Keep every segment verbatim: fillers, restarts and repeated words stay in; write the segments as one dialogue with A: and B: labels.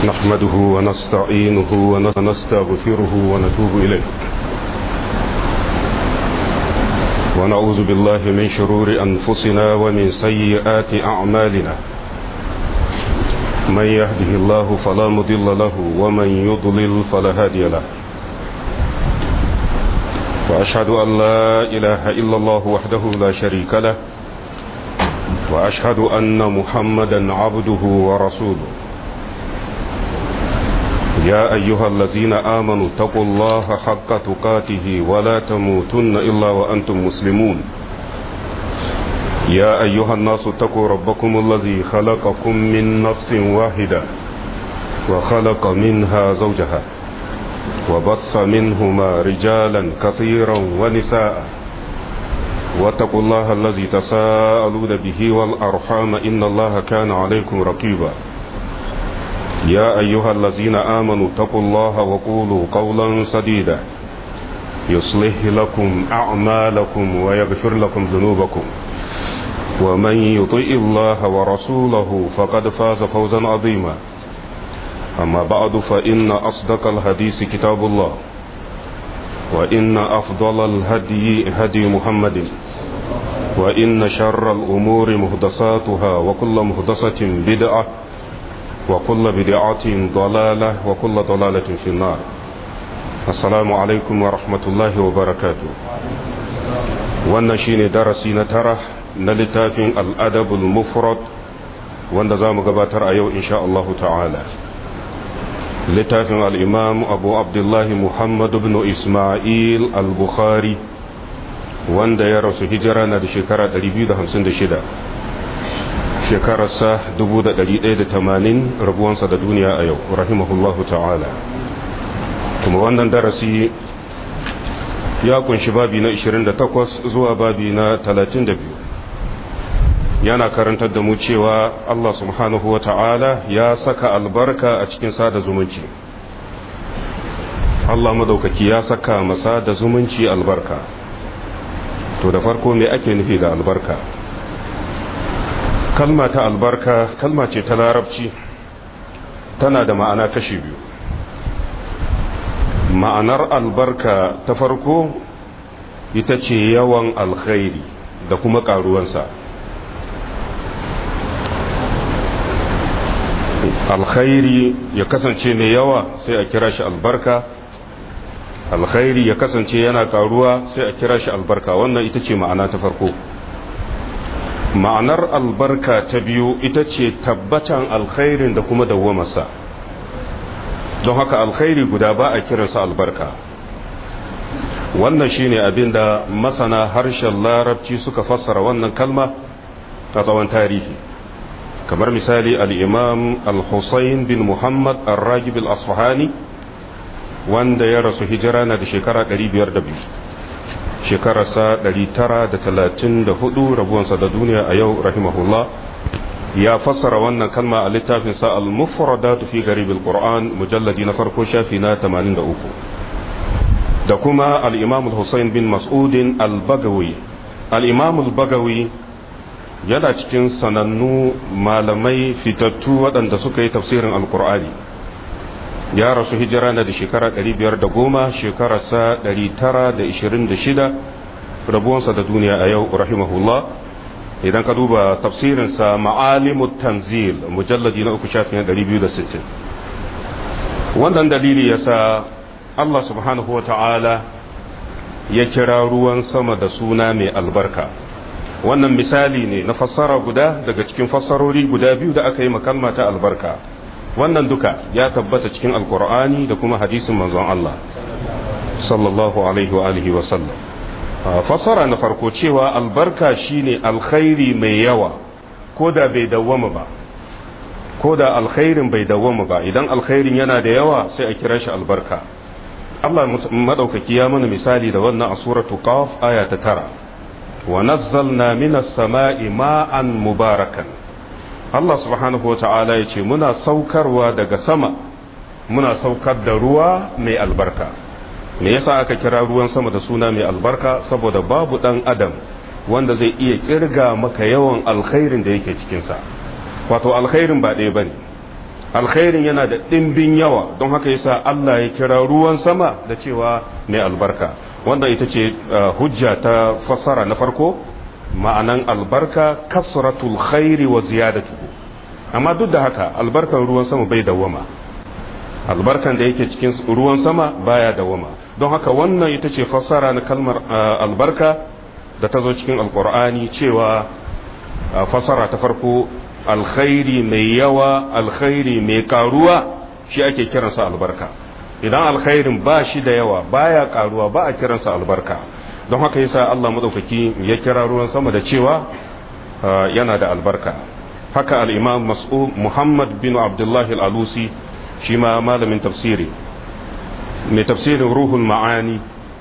A: نحمده ونستعينه ونستغفره ونتوب إليه ونعوذ بالله من شرور أنفسنا ومن سيئات أعمالنا من يهده الله فلا مضل له ومن يضلل فلا هادي له وأشهد أن لا إله إلا الله وحده لا شريك له وأشهد أن محمدا عبده ورسوله يا أيها الذين آمنوا اتقوا الله حق تقاته ولا تموتن إلا وأنتم مسلمون يا أيها الناس اتقوا ربكم الذي خلقكم من نفس واحدة وخلق منها زوجها وبث منهما رجالا كثيرا ونساء واتقوا الله الذي تساءلون به والأرحام إن الله كان عليكم رقيبا يا أيها الذين آمنوا اتقوا الله وقولوا قولا سديدا يصلح لكم أعمالكم ويغفر لكم ذنوبكم ومن يطع الله ورسوله فقد فاز فوزا عظيما أما بعد فإن أصدق الحديث كتاب الله وإن أفضل الهدي هدي محمد وإن شر الأمور مهدساتها وكل مهدسة بدعة وكل بدعة ضلالة وكل ضلالة في النار السلام عليكم ورحمة الله وبركاته والنشين درسين ترى نلتاف الأدب المفرد والنظام قباتر أيو إن شاء الله تعالى لتاف الإمام أبو عبد الله محمد بن إسماعيل البخاري وان يرس هجرانا لشكرة ربيد همسند شدا shekararsa dubu da ɗari ɗaya da tamanin rabuwansa da duniya a yau rahimahullahu ta'ala kuma wannan darasi ya kunshi babi na ishirin da takwas zuwa babi na talatin da biyu yana karantar da mu cewa Allah subhanahu wa ta'ala ya saka albarka a cikin sada zumunci Allah madaukaki ya saka masa da zumunci albarka to da farko me ake nufi da albarka kalma ta albarka kalma ce ta larabci tana da ma'ana kashi biyu ma'anar albarka ta farko ita ce yawan alkhairi da kuma karuwansa alkhairi ya kasance mai yawa sai a kira shi albarka alkhairi ya kasance yana karuwa sai a kira shi albarka wannan ita ce ma'ana ta farko ma'anar albarka ta biyu ita ce tabbatan alkhairin da kuma dawwamarsa don haka alkhairi guda ba a kiransa albarka wannan shine abinda masana harshen larabci suka fassara wannan kalma a tsawon tarihi kamar misali al-imam al-husayn bin muhammad ar-ragib al-asfahani wanda ya rasu hijira na da shekara ɗari biyar da biyu shekararsa ɗari tara da talatin da hudu rabuwansa da duniya a yau rahimahullah ya fassara wannan kalma a littafinsa al-mufradatu fi garibil qur'an mujalladi na farko shafi na tamanin da uku da kuma al-imam al-husayn bin mas'udin al-bagawi al-imam al-bagawi yana cikin sanannu malamai fitattu waɗanda suka yi tafsirin al-qur'ani ya rasu hijira na da shekara ɗari biyar da goma shekararsa ɗari tara da ishirin da shida rabuwansa da duniya a yau rahimahullah idan ka duba tafsirinsa ma'alimut tanzil mujalladi na uku shafin ɗari biyu da sittin wannan dalili ya sa Allah subhanahu wa ta'ala ya kira ruwan sama da suna mai albarka wannan misali ne na fassara guda daga cikin fassarori guda biyu da aka yi makalma ta albarka wannan duka ya tabbata cikin alkur'ani da kuma hadisin manzon Allah sallallahu alaihi wa alihi wa sallam fasara na farko cewa albarka shine alkhairi mai yawa koda bai dawwama ba koda alkhairin bai dawwama ba idan alkhairin yana da yawa sai a kira shi albarka Allah madaukaki ya mana misali da wannan a suratu qaf aya ta tara wa nazzalna minas sama'i ma'an mubarakan Allah subhanahu wa ta'ala ya ce muna saukarwa daga sama muna saukar da ruwa mai albarka me yasa aka kira ruwan sama da suna mai albarka saboda babu dan adam wanda zai iya kirga maka yawan alkhairin da yake cikinsa wato alkhairin ba ɗaya bane alkhairin yana da ɗimbin yawa don haka yasa Allah ya kira ruwan sama da cewa mai albarka. wanda ita ce hujja ta fassara na farko, ma'anan albarka kasratul khairi wa ziyadatuhu. amma duk da haka albarkan ruwan sama bai dawama, albarkan da yake cikin ruwan sama baya dawama. don haka wannan ita ce fassara na kalmar albarka da ta zo cikin alkur'ani cewa fassara ta farko alkhairi mai yawa, alkhairi mai karuwa shi ake kiransa albarka. idan alkhairin ba shi da yawa baya karuwa ba a kiransa albarka. don haka yasa Allah madaukaki ya kira ruwan sama da cewa yana da albarka. haka al-imam mas'ud Muhammad bin Abdullah al-Alusi shi ma malamin tafsiri mai tafsirin ruhul ma'ani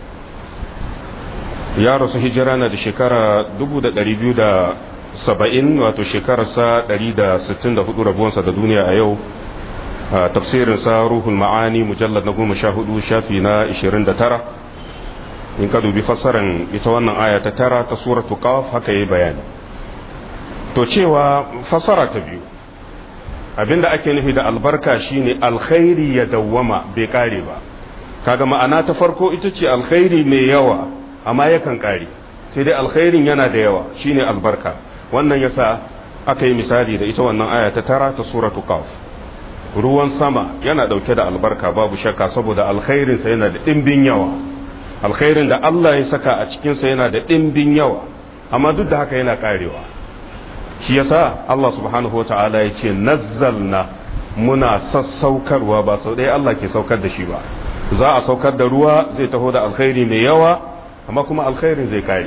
A: ya rasu hijira na da shekara dubu da ɗari biyu da saba'in, wato shekararsa ɗari da sittin da hudu rabuwansa da duniya a yau. tafsirinsa ruhul ma'ani mujallar na goma sha hudu shafi na ishirin da tara. in ka dubi fassaran ita wannan aya ta tara ta suratu qaf haka yi bayani. to cewa fassara ta biyu, abinda ake nufi da albarka shine alkhairi ya dawwama bai kare ba. kaga ma'ana ta farko ita ce alkhairi mai yawa amma yakan kare, sai dai alkhairin yana da yawa shine albarka. wannan yasa aka yi misali da ita wannan aya ta tara ta suratu qaf. ruwan sama yana dauke da albarka babu shakka, saboda alkhairin sa yana da dimbin yawa. alkhairin da Allah ya saka a cikin sa yana da dimbin yawa, amma duk da haka yana karewa. shi yasa Allah subhanahu wataala ya ce nazzalna, muna sassaukarwa, ba sau ɗaya Allah ke saukar da shi ba. za a saukar da ruwa zai taho da alkhairi mai yawa, amma kuma alkhairin zai kare.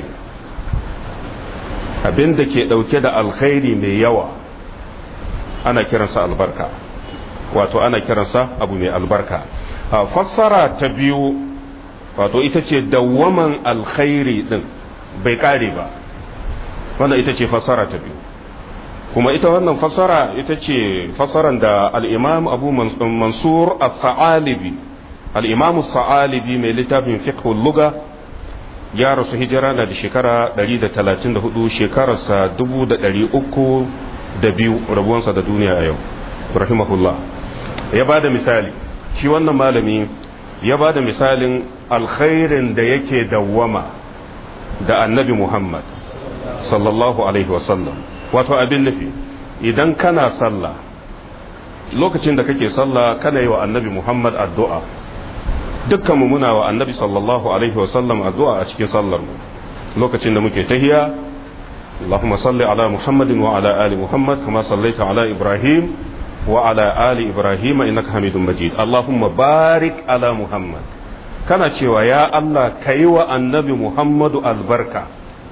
A: abin da ke dauke da alkhairi mai yawa ana kiransa albarka, wato ana kiransa abu mai albarka. fassara ta biyu, wato ita ce dawwaman alkhairi din bai kare ba, wannan ita ce fassara ta biyu. kuma ita wannan fassara ita ce fassaran da al-imam Abu Mansur as-Sa'alibi, al-imam as-Sa'alibi mai littafin fiqhul lugha, ya rasu hijira na da shekara ɗari da talatin da hudu, shekararsa dubu da ɗari uku da biyu rabuwansa da duniya a yau rahimahullah. ya ba da misali, shi wannan malami ya ba da misalin alkhairin da yake dawwama da annabi Muhammad sallallahu alaihi wasallam. wato abin nufi, idan kana sallah, lokacin da kake sallah kana yi wa annabi Muhammad addu'a. dukkan mu muna wa annabi sallallahu alaihi wasallam addu'a a cikin sallar mu lokacin da muke tahiya. Allahumma salli ala Muhammadin wa ala ali Muhammad kama sallaita ala Ibrahim wa ala ali Ibrahim innaka Hamidum Majid. Allahumma barik ala Muhammad, kana cewa ya Allah kai wa annabi Muhammadu albarka.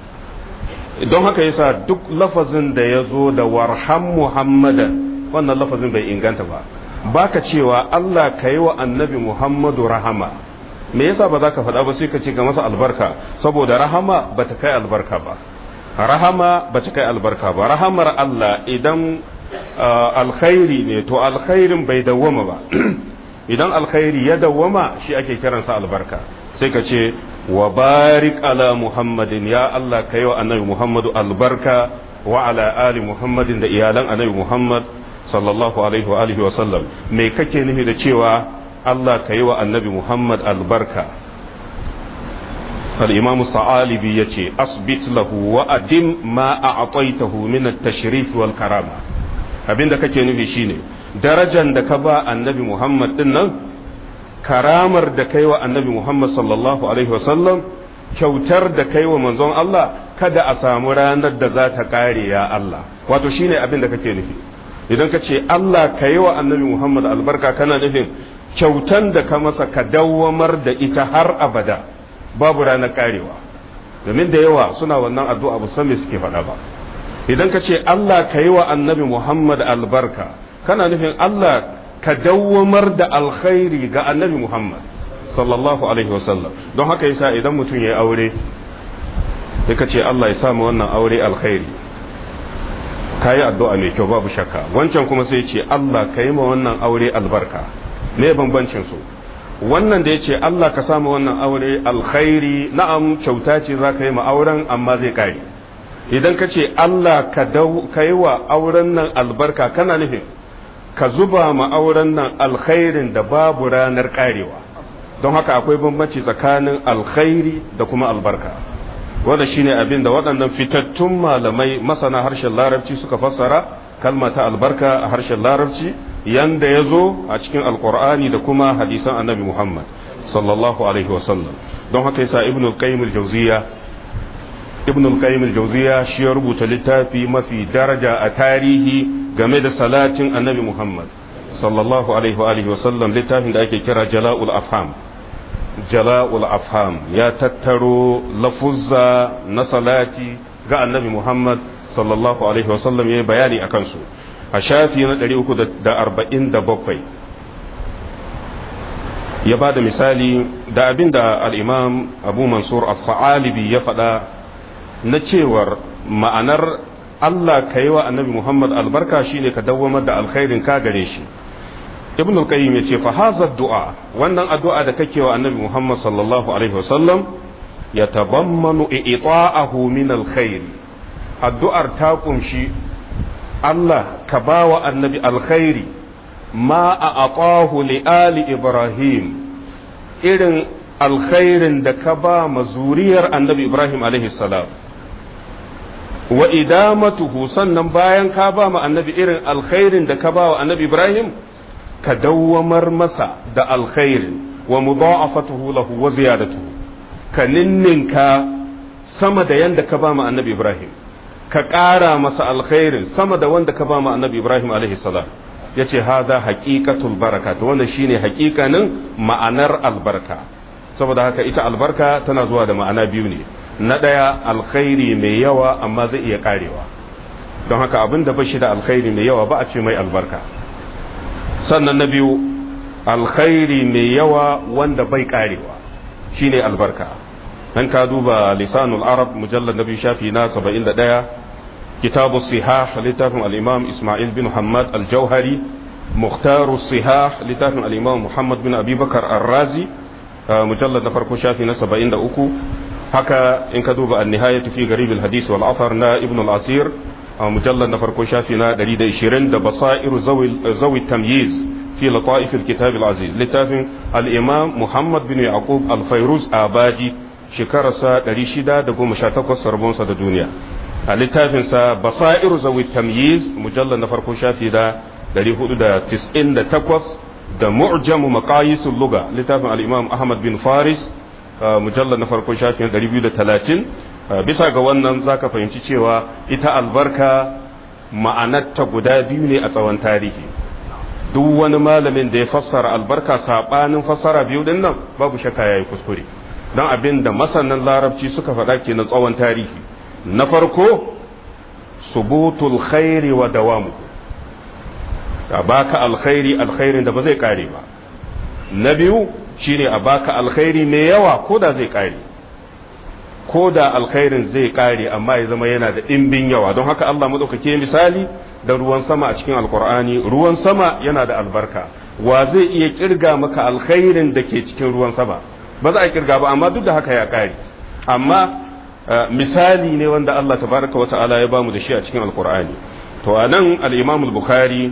A: don haka yasa duk lafazin da ya zo da warham Muhammadan, wannan lafazin bai inganta ba. baka cewa Allah ka yi wa annabi Muhammadu rahama. me yasa ba za ka faɗa ba sai ka ce ga masa albarka, saboda rahama ba ta kai albarka ba. rahama ba ta kai albarka ba. rahamar Allah idan alkhairi ne to alkhairin bai dawwama ba. idan alkhairi ya dawwama shi ake kiransa albarka. sai ka ce wa barik ala Muhammadin, ya Allah ka yi wa annabi Muhammadu albarka, wa ala ali Muhammadin, da iyalan annabi Muhammad sallallahu alaihi wa alihi wa sallam. me kake nufi da cewa Allah ka yi wa annabi Muhammad albarka? al-imam Sa'alibi yace asbit lahu wa adim ma a'taytahu min at-tashrif wal karama. abinda kake nufi shine darajar da ka ba annabi Muhammad din nan, karamar da kai wa annabi Muhammad sallallahu alaihi wa sallam, kyautar da kai wa manzon Allah, kada a samu ranar da za ta kare ya Allah. wato shine abinda kake nufi idan ka ce Allah ka yi wa annabi Muhammad albarka, kana nufin kyautan da ka masa ka dawwamar da ita har abada babu ranar karewa. domin da yawa suna wannan addu'a ba san me suke faɗa ba. idan ka ce Allah ka yi wa annabi Muhammad albarka, kana nufin Allah ka dawwamar da alkhairi ga annabi Muhammad sallallahu alaihi wasallam. don haka yasa idan mutum ya yi aure sai ka ce Allah ya samu wannan aure alkhairi, kayi addu'a mai kyau babu shakka. wancan kuma sai ce Allah ka yi ma wannan aure albarka. me bambancin su? wannan da ya ce Allah ka samu wannan aure alkhairi, na'am kyauta ce za ka yi ma auren amma zai kare. idan ka ce Allah ka yi wa auren nan albarka, kana nufin ka zuba ma auren nan alkhairin da babu ranar karewa. don haka akwai bambanci tsakanin alkhairi da kuma albarka, wanda shine abin da waɗannan fitattun malamai masana harshen larabci suka fassara kalma ta albarka a harshen larabci yanda ya zo a cikin alkur'ani da kuma hadisan annabi muhammad sallallahu alaihi wasallam. don haka yasa ibn al-qayyim al-jawziya ibn al-qayyim al-jawziya shi ya rubuta littafi mafi daraja a tarihi game da salatin annabi muhammad sallallahu alaihi wa alihi wasallam, littafin da ake kira jala'ul afham. jala'ul afham ya tattaro lafuzza na salati ga annabi muhammad sallallahu alaihi wasallam, ya yi bayani a kansu a shafi na ɗari uku da arba'in da bakwai. ya ba da misali da abin da al'imam abu mansur al-fa'alibi ya faɗa na cewar ma'anar Allah ka yi wa annabi Muhammad albarka shine ka dawwamar da alkhairin ka gare shi. ibn al-qayyim yace fa hadha du'a, wannan addu'a da kake wa annabi Muhammad sallallahu alaihi wasallam yatabammanu i'ta'ahu min alkhair. addu'ar ta kunshi Allah ka bawa annabi alkhairi ma a'atahu li ali ibrahim, irin alkhairin da ka ba mazuriyar annabi ibrahim alaihi salam, wa idamatuhu, sannan bayan ka ba ma annabi irin alkhairin da ka ba wa annabi ibrahim ka dawwamar masa da alkhairin, wa mudha'afatuhu lahu wa ziyadatuhu, ka ninninka sama da yanda ka ba ma annabi ibrahim, ka ƙara masa alkhairin sama da wanda ka ba ma annabi ibrahim alaihi salam. yace hada haqiqatul baraka, to wannan shine haƙiƙanin ma'anar albarka. saboda haka ita albarka tana zuwa da ma'ana biyu ne. na ɗaya alkhairi mai yawa amma zai iya karewa, don haka abin da bashi da alkhairi mai yawa ba a ce mai albarka. sannan na biyu alkhairi mai yawa wanda bai karewa shine albarka. dan ka duba lisanul arab mujallad nabi shafi na saba'in da ɗaya, kitabu sihah littafin al-imam isma'il bin muhammad al-jauhari, mukhtaru sihah littafin al-imam muhammad bin abi bakar ar-razi mujallad na farko shafi na saba'in da uku. haka in ka duba an-nihayatu fi garib al-hadith wal athar na ibn al-asir mujallad na farko shafi na ɗari da ishirin, da basairu zawi tamyiz fi lataif al-kitab al-aziz littafin al-imam muhammad bin yaqub al-fayruz abadi, shekararsa ɗari shida da goma sha takwas rabonsa da duniya. a littafinsa basairu zawi tamyiz mujallad na farko shafi da ɗari hudu da tis'in da takwas, da mu'jamu maqayisul lugha littafin al-imam ahmad bin faris mujallad na farko shafin ɗari biyu da talatin. bisa ga wannan zaka fahimci cewa ita albarka ma'anarta guda biyu ne a tsawon tarihi. duk wani malamin da ya fassara albarka sabanin fassara biyu din nan babu shakka yayi kuskure, don abin da masanan larabci suka faɗa kenan tsawon tarihi. na farko subutul khairi wa dawamu, a baka alkhairi alkhairin da ba zai kare ba. na biyu shine a baka alkhairi mai yawa ko da zai kare, ko da alkhairin zai kare amma ya zama yana da ɗimbin yawa. don haka Allah madaukake misali da ruwan sama a cikin alkur'ani. ruwan sama yana da albarka, wa zai iya kirga maka alkhairin da ke cikin ruwan sama? ba za a kirga ba, amma duk da haka ya kare. amma misali ne wanda Allah tabaraka wa ta'ala ya bamu da shi a cikin alkur'ani. to anan al-imam al-bukhari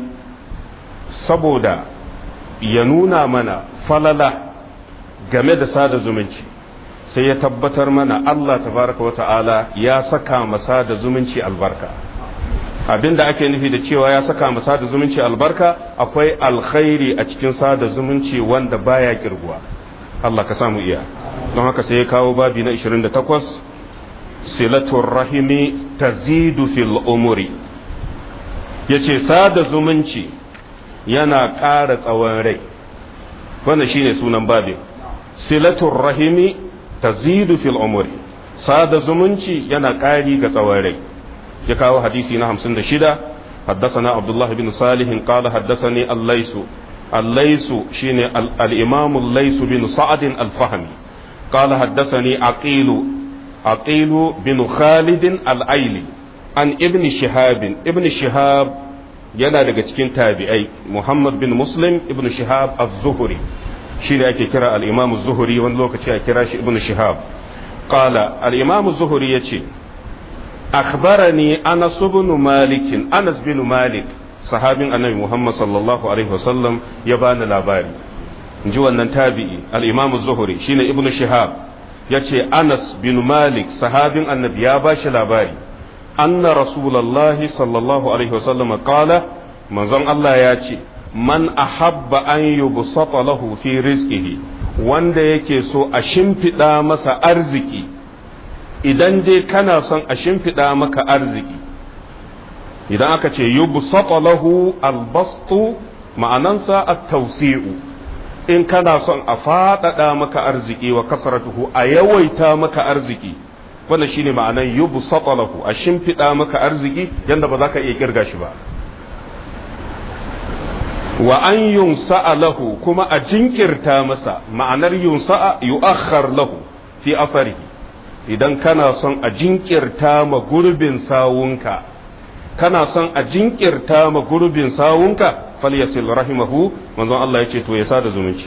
A: saboda ya nuna mana falala game da sada zumunci sai ya tabbatar mana Allah tabaraka wata'ala ya saka masa da zumunci albarka. abinda ake nufi da cewa ya saka masa da zumunci albarka, akwai alkhairi a cikin sada zumunci wanda baya kirguwa. Allah ka samu iya. don haka sai ya kawo babi na ishirin da takwas, silatul rahimi tazidu fil umuri. yace sada zumunci yana ƙara tsawon rai, wannan shine sunan babin. silatul rahimi tazidu fil umri, sada zumunci yana ƙari ga tsawon rai. ya kawo hadisi na hamsin da shida, haddathana abdullah bin salih qala haddathani al-laysu al-laysu shine al-imam al-laysu bin sa'd al-fahmi qala haddathani aqilu aqilu bin khalid al-aili an ibn shihab ibn shihab yana daga cikin tabi'ai, muhammad bin muslim ibn shihab az-zuhri shi ne ake kira al-imam az-zuhri, wani lokaci a kira shi ibn shihab. qala al-imam az-zuhri yace akhbarani anas ibn malik anas bin malik sahabin annabi Muhammad sallallahu alaihi wasallam ya bani labari inji wannan tabi'i al-imam az-zuhri shine ibnu shihab yace Anas bin Malik sahabin annabi ya bashi labari anna rasulullahi sallallahu alaihi wasallam qala manzon Allah ya ce man ahabba an yubsata lahu fi rizqihi wanda yake so a shimfida masa arziki idan dai kana son a shimfida maka arziki idan aka ce yubsata lahu albastu ma'anansa at-tawsi'u in kana son a faɗaɗa maka arziki wa kasratuhu a yawaita maka arziki wannan shine ma'anan yubsata lahu a shimfida maka arziki yanda ba za ka iya kirga shi ba wa an yunsa'a lahu kuma a jinkirta masa ma'anar yunsa'a yu'akhkhar lahu fi afarihi idan kana son a jinkirta ma gurbin sawunka kana son a jinkirta ma gurbin sawunka falyasil rahimahu manzon Allah yace to ya sada zumunci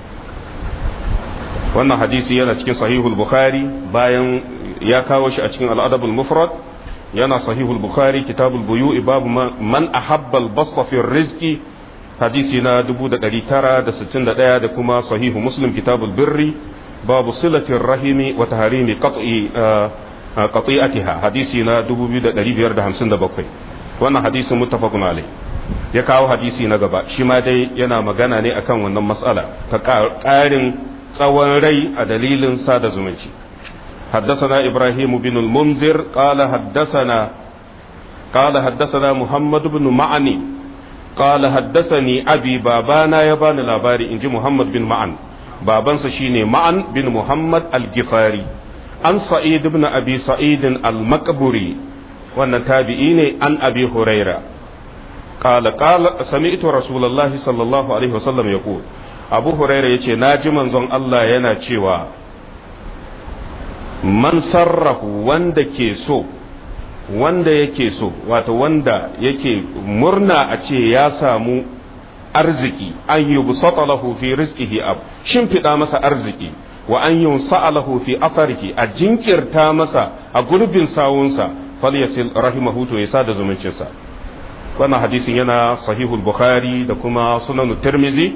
A: wannan hadisi yana cikin sahihul bukhari bayan ya kawo shi a cikin al-adabul mufrad yana sahihul bukhari kitabul buyu'i babu man ahabba al-basta fi rizqi hadisi na dubu da ɗari tara da sittin da ɗaya da kuma sahihu muslim kitabul birri babu silatin rahimi wa taharimi qati'atiha hadisi na dubu biyu da ɗari biyar da hamsin da bakwai wannan hadisin muttafaqun alai ya kawo hadisi na gaba shi ma dai yana magana ne akan wannan mas'ala ta ƙarin tsawon rai a dalilin sada zumunci حدثنا إبراهيم بن المنذر قال حدثنا قال حدثنا محمد بن معني قال حدثني أبي بابانا يبان الأباري إنجي محمد بن معن بابان سشيني معن بن محمد الجفاري عن سعيد بن أبي سعيد المقبري وأن تابعيني عن أبي هريرة قال قال سمعت رسول الله صلى الله عليه وسلم يقول أبو هريرة يتي ناجي منزون الله ينا تشيوا من سره وند كيسو wanda yake so wato wanda yake murna a ce ya samu arziki an yi busata lahu fi rizqihi ab shimfiɗa masa arziki wa an yunsa lahu fi afarihi a jinkirta masa a gurbin sawunsa falyasil rahimahu to ya sada zumuncinsa wannan hadisin yana sahihul bukhari da kuma sunan tirmizi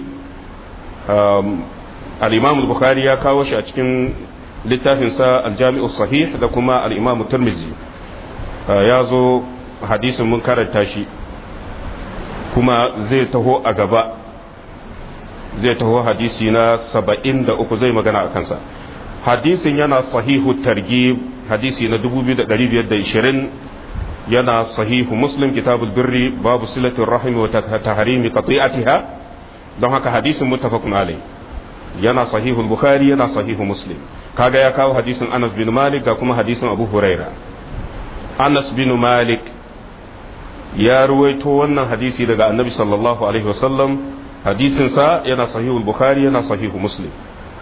A: al-imam al-bukhari ya kawo shi a cikin littafinsa al-jami'u sahih da kuma al-imam tirmizi ya zo hadisin mun karanta shi kuma zai taho a gaba zai taho hadisi na saba'in da uku zai magana a kansa hadisin yana sahihu targhib hadisi na dubu biyu da ɗari biyar da ishirin yana sahihu muslim kitabul birri babu silatul rahimi wa tahrimi qati'atiha don haka hadisin muttafaqun alai yana sahihul bukhari yana sahihu muslim kaga ya kawo hadisin Anas bin Malik ga kuma hadisin Abu Huraira Anas bin Malik ya ruwaito wannan hadisi daga Annabi sallallahu alaihi wasallam hadisin sa yana sahihul bukhari yana sahihu muslim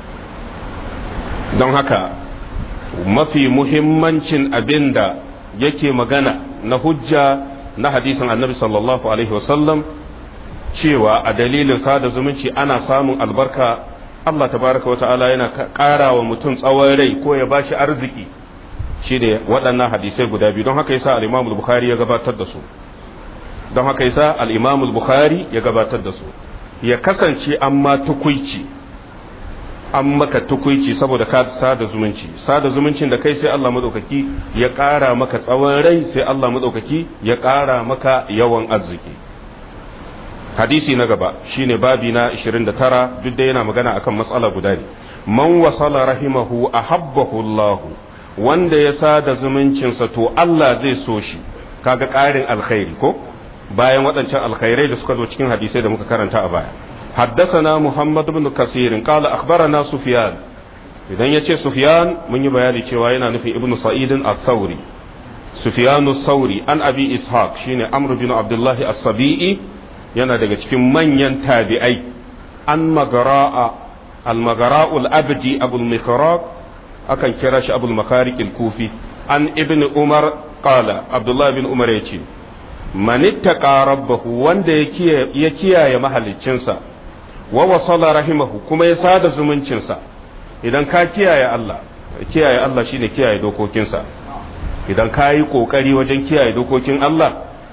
A: don haka mafi muhimmancin abinda yake magana na hujja na hadisin Annabi sallallahu alaihi wasallam cewa a dalilin sada zumunci ana samun albarka Allah tabaraka wa ta'ala yana ƙara wa mutum tsawon rai ko ya bashi arziki shi ne waɗannan hadisai guda biyu don haka yasa al-Imam al-Bukhari ya gabatar da su don haka yasa al-Imam al-Bukhari ya gabatar da su ya kasance amma tukuici an maka tukuici saboda ka sada zumunci sada zumuncin da kai sai Allah madaukaki ya ƙara maka tsawon rai sai Allah madaukaki ya ƙara maka yawan arziki hadisi na gaba shine babi na ishirin da tara duk da yana magana akan matsala guda ne man wasala rahimahu ahabbahu Allah wanda ya sada zumuncinsa to Allah zai so shi kaga ƙarin alkhairi ko bayan waɗancan alkhairai da suka zo cikin hadisai da muka karanta a baya حدثنا محمد بن كثير قال أخبرنا سفيان إذن يتي سفيان من يبيالي شوائنا نفي ابن سعيد الثوري سفيان الثوري عن أبي إسحاق شين عمرو بن عبد الله الصبيئي yana daga cikin manyan tabi'ai an magara'a al-magara'ul abdi abul mikhraq akan kira shi abul makariq al-kufi an ibn umar qala abdullah ibn umar yace man ittaqa rabbahu wanda ya kiyaye mahaliccinsa wa wasala rahimahu kuma ya sada zumuncinsa idan ka kiyaye Allah kiyaye Allah shine kiyaye dokokinsa idan ka yi kokari wajen kiyaye dokokin Allah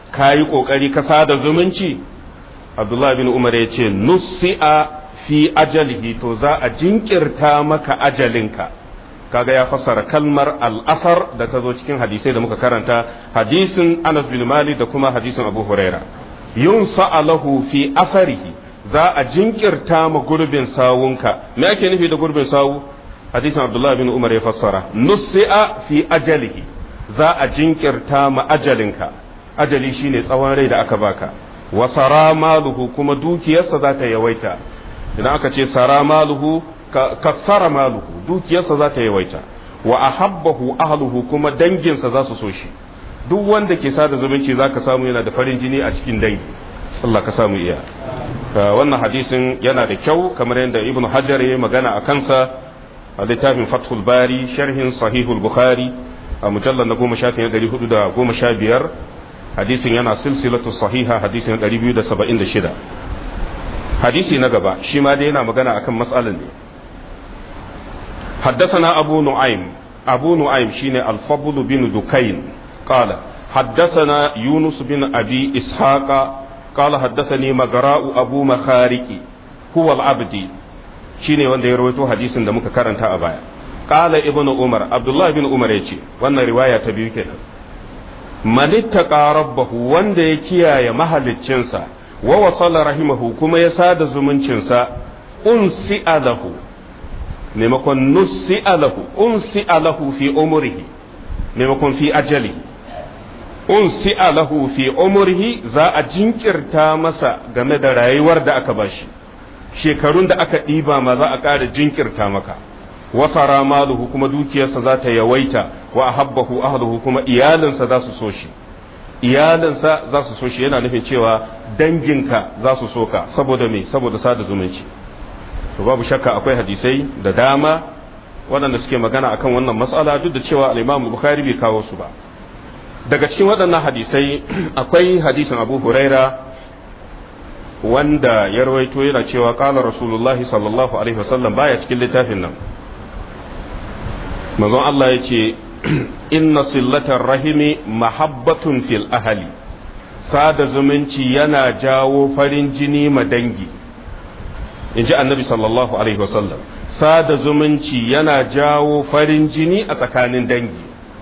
A: kayi kokari ka sada zumunci Abdullah bin Umar ya ce nusi'a fi ajalihi to za a jinkirta maka ajalinka kaga ya fassara kalmar al'asar da ta zo cikin hadisai da muka karanta hadisin Anas bin Malik da kuma hadisin Abu Huraira yunsa lahu fi asarihi za a jinkirta ma gurbin sawunka me ake nufi da gurbin sawu hadisin Abdullah bin Umar ya fassara nusi'a fi ajalihi za a jinkirta ma ajalinka ajali shine tsawon rai da aka baka wa sara maluhu kuma dukiyarsa za ta yawaita idan aka ce sara maluhu kassara maluhu dukiyarsa za ta yawaita wa ahabbahu ahluhu kuma danginsa za su so shi duk wanda ke sada zumunci zaka samu yana da farin jini a cikin dangi Allah ka samu iya wannan hadisin yana da kyau kamar yadda Ibn Hajar ya magana a kansa a littafin Fathul Bari sharhin Sahihul Bukhari a mujallar na goma sha ɗari hudu da goma sha biyar hadisin yana silsilatu sahiha hadisin ɗari biyu da saba'in da shida hadisi na gaba shi ma dai yana magana akan matsalar ne حدثنا أبو نعيم أبو نعيم شين الفضل بن دكين قال حدثنا يونس بن أبي إسحاق قال حدثني مغراء أبو مخارق هو العبدي شين وان يرويته حديث دمك كرنتا أبايا قال ابن عمر عبد الله بن عمر يجي وانا رواية تبيو كده من اتقى ربه وان يكيا يا محل الجنسة ووصل رحمه كما يساد زمن جنسة أنسئ له maimakon nusi alahu unsi alahu fi umurihi maimakon fi ajali unsi alahu fi umurihi za a jinkirta masa game da rayuwar da aka bashi shekarun da aka ɗiba ma za a ƙara jinkirta maka wasara maluhu kuma dukiyarsa za ta yawaita wa ahabbahu ahluhu kuma iyalinsa za su so shi iyalinsa za su so shi yana nufin cewa danginka za su so ka saboda me saboda sada zumunci to babu shakka akwai hadisai da dama waɗanda suke magana akan wannan matsala duk da cewa al-Imam Bukhari bai kawo su ba daga cikin waɗannan hadisai akwai hadisin Abu Huraira wanda ya rawaito yana cewa qala Rasulullahi sallallahu alaihi wasallam baya cikin littafin nan manzon Allah yace inna sillatar rahimi mahabbatun fil ahli sada zumunci yana jawo farin jini ma dangi in ji annabi sallallahu alaihi wasallam sada zumunci yana jawo farin jini a tsakanin dangi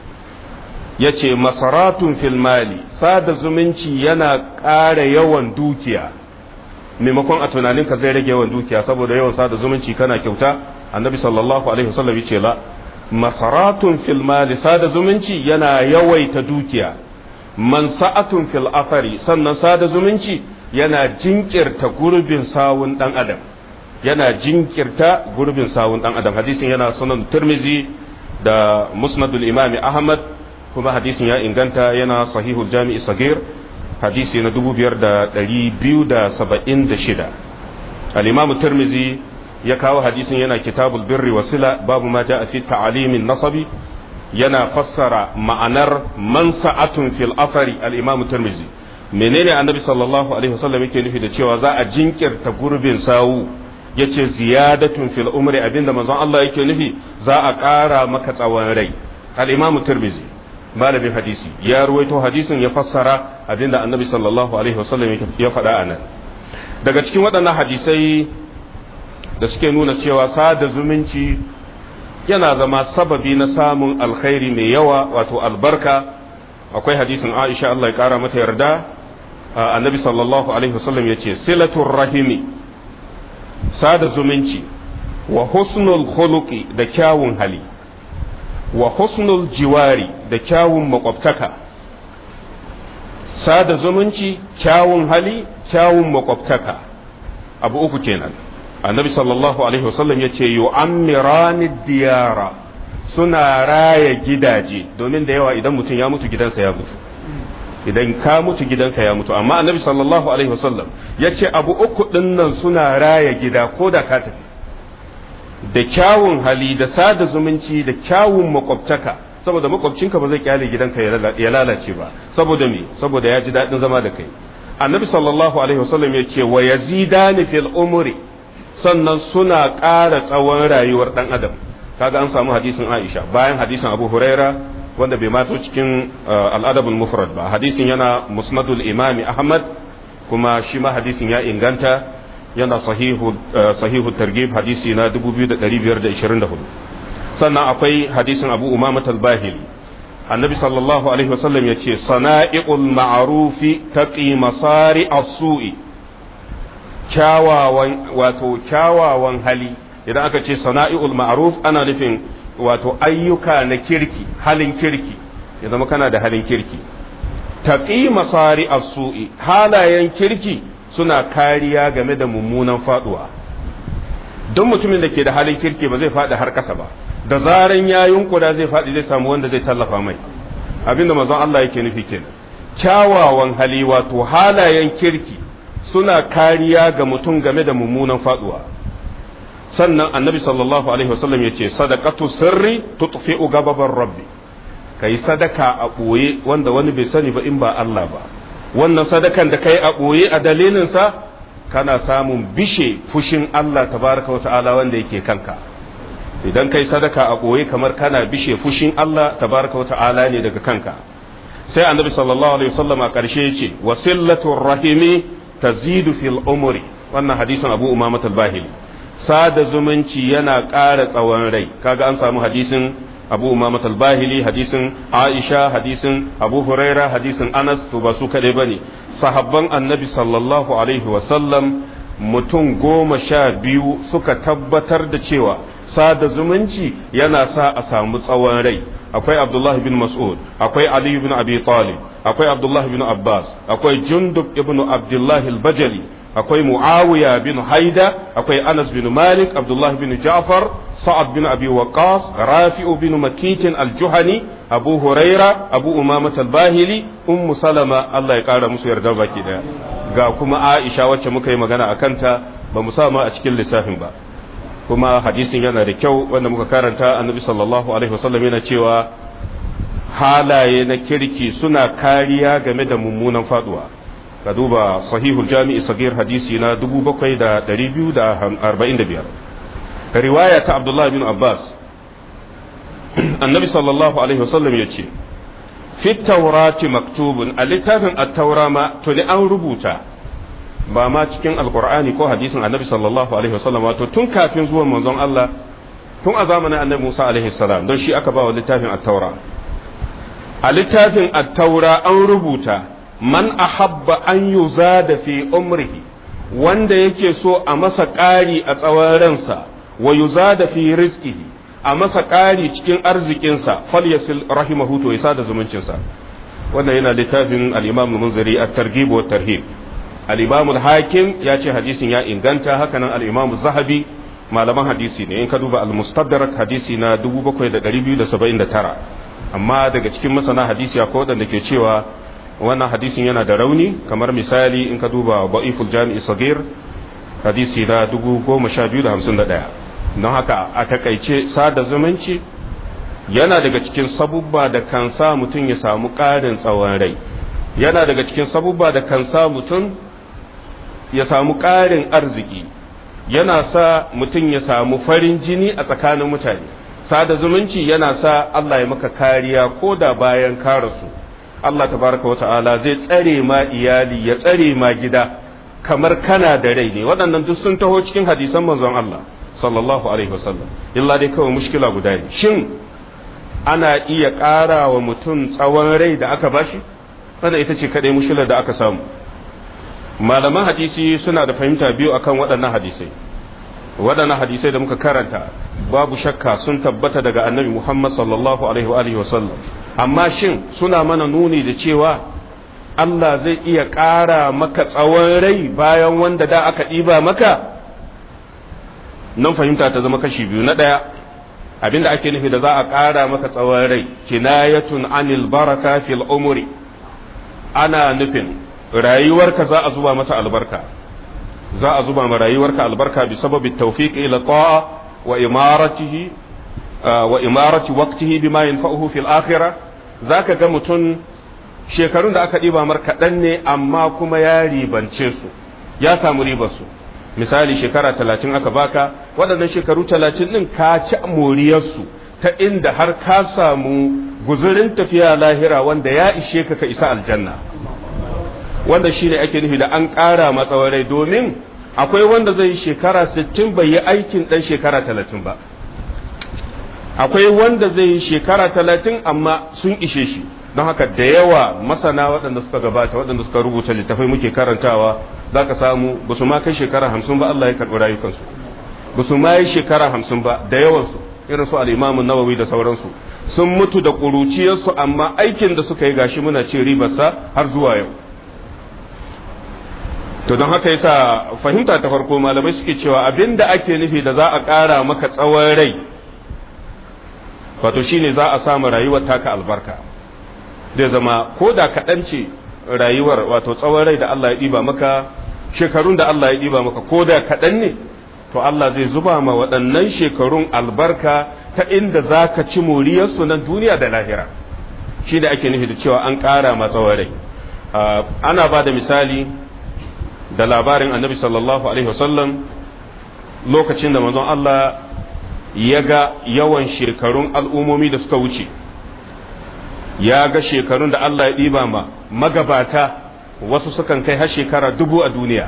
A: ya ce masaratun filmali sada zumunci yana ƙara yawan dukiya maimakon a tunaninka zai rage yawan dukiya saboda yawan sada zumunci kana kyauta annabi sallallahu alaihi wasallam ya ce la masaratun filmali sada zumunci yana yawaita dukiya mansa'atun fil afari sannan sada zumunci yana jinkirta gurbin sawun dan adam yana jinkirta gurbin sawun dan adam hadisin yana sunan Tirmizi da Musnadul Imam Ahmad kuma hadisin ya inganta yana Sahihul Jami'i Sagir hadisi na dubu biyar da ɗari biyu da saba'in da shida al-Imam Tirmizi ya kawo hadisin yana Kitabul Birri Wasila babu ma ja'a fi ta'alimin nasabi yana fassara ma'anar mansa'atun fil afari al-Imam Tirmizi menene annabi sallallahu alaihi wasallam yake nufi da cewa za a jinkirta gurbin sawu yace ziyadatun fil umri abinda manzon Allah yake nufi za a ƙara maka tsawon rai al-Imam Tirmidhi malamin hadisi ya ruwaito hadisin ya fassara abinda annabi sallallahu alaihi wasallam ya faɗa anan daga cikin waɗannan hadisai da suke nuna cewa sada zumunci yana zama sababi na samun alkhairi mai yawa wato albarka akwai hadisin Aisha Allah ya ƙara mata yarda annabi sallallahu alaihi wasallam yace silatul rahimi sada zumunci wa husnul khuluqi da kyawun hali wa husnul jiwari da kyawun makwabtaka sada zumunci kyawun hali kyawun makwabtaka abu uku kenan annabi sallallahu alaihi wasallam yace yu'ammirani diyara suna raya gidaje domin da yawa idan mutum ya mutu gidansa ya mutu idan ka mutu gidanka ya mutu amma annabi sallallahu alaihi wasallam ya ce abu uku dinnan suna raya gida ko da ka tafi da kyawun hali da sada zumunci da kyawun makwabtaka saboda makwabcinka ba zai kyale gidanka ya lalace ba saboda me saboda ya ji daɗin zama da kai annabi sallallahu alaihi wasallam ya ce wa yazidani fil umri sannan suna ƙara tsawon rayuwar dan adam kaga an samu hadisin Aisha bayan hadisin Abu Huraira wanda bai mato cikin al'adabul mufrad ba. Hadisin yana musnadul imami Ahmad, kuma shi ma hadisin ya inganta, yana sahihu sahihu targhib hadisi na dubu biyu da ɗari biyar da ishirin da hudu. Sannan akwai hadisin Abu Umama al-Bahili, annabi sallallahu alaihi wasallam yace sana'i'ul ma'rufi taqi masari as-su'i, kyawawan wato kyawawan hali. Idan aka ce sana'i'ul ma'ruf ana nufin wato ayyuka na kirki, halin kirki, ya zama kana da halin kirki. Taqi masari as-su'i, halayen kirki suna kariya game da mummunan faduwa. Don mutumin da ke da halin kirki ba zai faɗi har ƙasa ba, da zaran ya yunkura zai faɗi zai samu wanda zai tallafa mai. Abinda manzon Allah yake nufi kenan. Kyawawan hali wato halayen kirki suna kariya ga mutum game da mummunan faduwa. Sannan annabi sallallahu alaihi wasallam ya ce sadaqatu sirri tutfi'u gababar rabbi, kai sadaka a ɓoye wanda wani bai sani ba in ba Allah ba. Wannan sadakan da kai a ɓoye a dalilin sa kana samun bishe fushin Allah tabaraka wa ta'ala wanda yake kanka. Idan kai sadaka a ɓoye kamar kana bishe fushin Allah tabaraka wa ta'ala ne daga kanka. Sai annabi sallallahu alaihi wasallam a ƙarshe ya ce wasillatur rahimi tazidu fil umri, wannan hadisin Abu Umama al-Bahili. Sada zumunci yana ƙara tsawon rai. Kaga an samu hadisin Abu Umama al-Bahili, hadisin Aisha, hadisin Abu Huraira, hadisin Anas, to ba su kadai bane. Sahabban annabi sallallahu alaihi wasallam mutum goma sha biyu suka tabbatar da cewa sada zumunci yana sa a samu tsawon rai. Akwai Abdullah bin Mas'ud, akwai Ali bin Abi Talib, akwai Abdullah bin Abbas, akwai Jundub ibn Abdullah al-Bajali, akwai Muawiya bin Haida, akwai Anas bin Malik, Abdullah bin Ja'far, Sa'ad bin Abi Waqqas, Rafi'u bin Makitin al-Juhani, Abu Huraira, Abu Umama al-Bahili, Ummu Salama, Allah ya kara musu yarda baki daya. Ga kuma Aisha wacce muka yi magana akan ta ba mu sa ma a cikin lissafin ba. Kuma hadisin yana da kyau wanda muka karanta, annabi sallallahu alaihi wasallam yana cewa halaye na kirki suna kariya game da mummunan faduwa. Ka duba sahihul jami'i sagir hadisi na dubu bakwai da ɗari biyu da arba'in da biyar. Riwaya ta Abdullah bin Abbas, annabi sallallahu alaihi wasallam ya ce fi taurati maktubun, a littafin at-taura ma tuni an rubuta, ba ma cikin alkur'ani ko hadisin annabi sallallahu alaihi wasallam, wato tun kafin zuwan manzon Allah, tun a zamanin annabi Musa alaihi salam, don shi aka ba wa littafin at-taura. A littafin at-taura an rubuta man ahabba an yuzada fi umrihi, wanda yake so a masa ƙari a tsawon ransa, wa yuzada fi rizqihi, a masa ƙari cikin arzikinsa, falyasil rahimahu, to ya sada zumuncinsa. Wannan yana littafin al-Imam al-Munziri at-Targhib wa at-Tarhib. Al-Imam al-Hakim ya ce hadisin ya inganta, haka nan al-Imam az-Zahabi, malaman hadisi ne. In ka duba al-Mustadrak hadisi na dubu bakwai da ɗari biyu da saba'in da tara. Amma daga cikin masana hadisi akwai waɗanda ke cewa wannan hadisin yana da rauni, kamar misali in ka duba Da'iful Jami'i Sagir hadisi na dubu goma sha biyu da hamsin da ɗaya. Don haka a takaice sada zumunci yana daga cikin sabubba da kan sa mutum ya samu ƙarin tsawon rai, yana daga cikin sabubba da kan sa mutum ya samu ƙarin arziki, yana sa mutum ya samu farin jini a tsakanin mutane. Sada zumunci yana sa Allah ya maka kariya ko da bayan ka rasu. Allah tabaraka wa ta'ala zai tsare ma iyali, ya tsare ma gida kamar kana da rai ne. Waɗannan duk sun taho cikin hadisan manzon Allah sallallahu alaihi wasallam. Illa dai kawai mushkila guda ne, shin ana iya ƙara wa mutum tsawon rai da aka bashi? Kada ita ce kadai mushkilar da aka samu. Malaman hadisi suna da fahimta biyu akan waɗannan hadisai. Waɗannan hadisai da muka karanta babu shakka sun tabbata daga annabi Muhammad sallallahu alaihi wa alihi wasallam. Amma shin suna mana nuni da cewa Allah zai iya ƙara maka tsawon rai bayan wanda da aka ɗiba maka? Nan fahimta ta zama kashi biyu. Na ɗaya, abinda ake nufi da za a ƙara maka tsawon rai, kinayatun anil baraka fil umri, ana nufin rayuwarka za a zuba mata albarka, za a zuba ma rayuwarka albarka bi sababi tawfiq ila ta'a wa imaratihi wa imarati waqtihi bima yanfa'uhu fil akhirah. Zaka ga mutum shekarun da aka ɗiba mar kaɗan ne, amma kuma ya ribance su, ya samu ribar su. Misali shekara talatin aka baka, waɗannan shekaru talatin ɗin ka ci moriyarsu, ta inda har ka samu guzurin tafiya lahira wanda ya ishe ka ka isa aljanna. Wanda shi ne ake nufi da an ƙara matsawar rai, domin akwai wanda zai yi shekara sittin bai yi aikin ɗan shekara talatin ba, akwai wanda zai yi shekara talatin amma sun ishe shi. Don haka da yawa masana waɗanda suka gabata, waɗanda suka rubuta littafai muke karantawa, za ka samu ba su ma kai shekara hamsin ba Allah ya karɓi rayukansu, ba su ma yi shekara hamsin ba da yawansu, irin su al'imamu Nawawi da sauransu sun mutu da ƙuruciyarsu, amma aikin da suka yi gashi muna ce ribarsa har zuwa yau. To don haka yasa fahimta ta farko malamai suke cewa abinda ake nufi da za a ƙara maka tsawon rai, wato shine za a samu rayuwar taka albarka, zai zama ko da kaɗan ce rayuwar, wato tsawon rai da Allah ya ɗiba maka, shekarun da Allah ya ɗiba maka ko da kaɗan ne, to Allah zai zuba ma waɗannan shekarun albarka ta inda za ka ci moriyarsu na duniya da lahira. Shi da ake nufi da cewa an ƙara ma tsawon rai. Ana ba da misali da labarin annabi sallallahu alaihi wasallam lokacin da manzon Allah ya ga yawan shekarun al'ummomi da suka wuce, ya ga shekarun da Allah ya ɗiba ma magabata, wasu sukan kai har shekara dubu a duniya,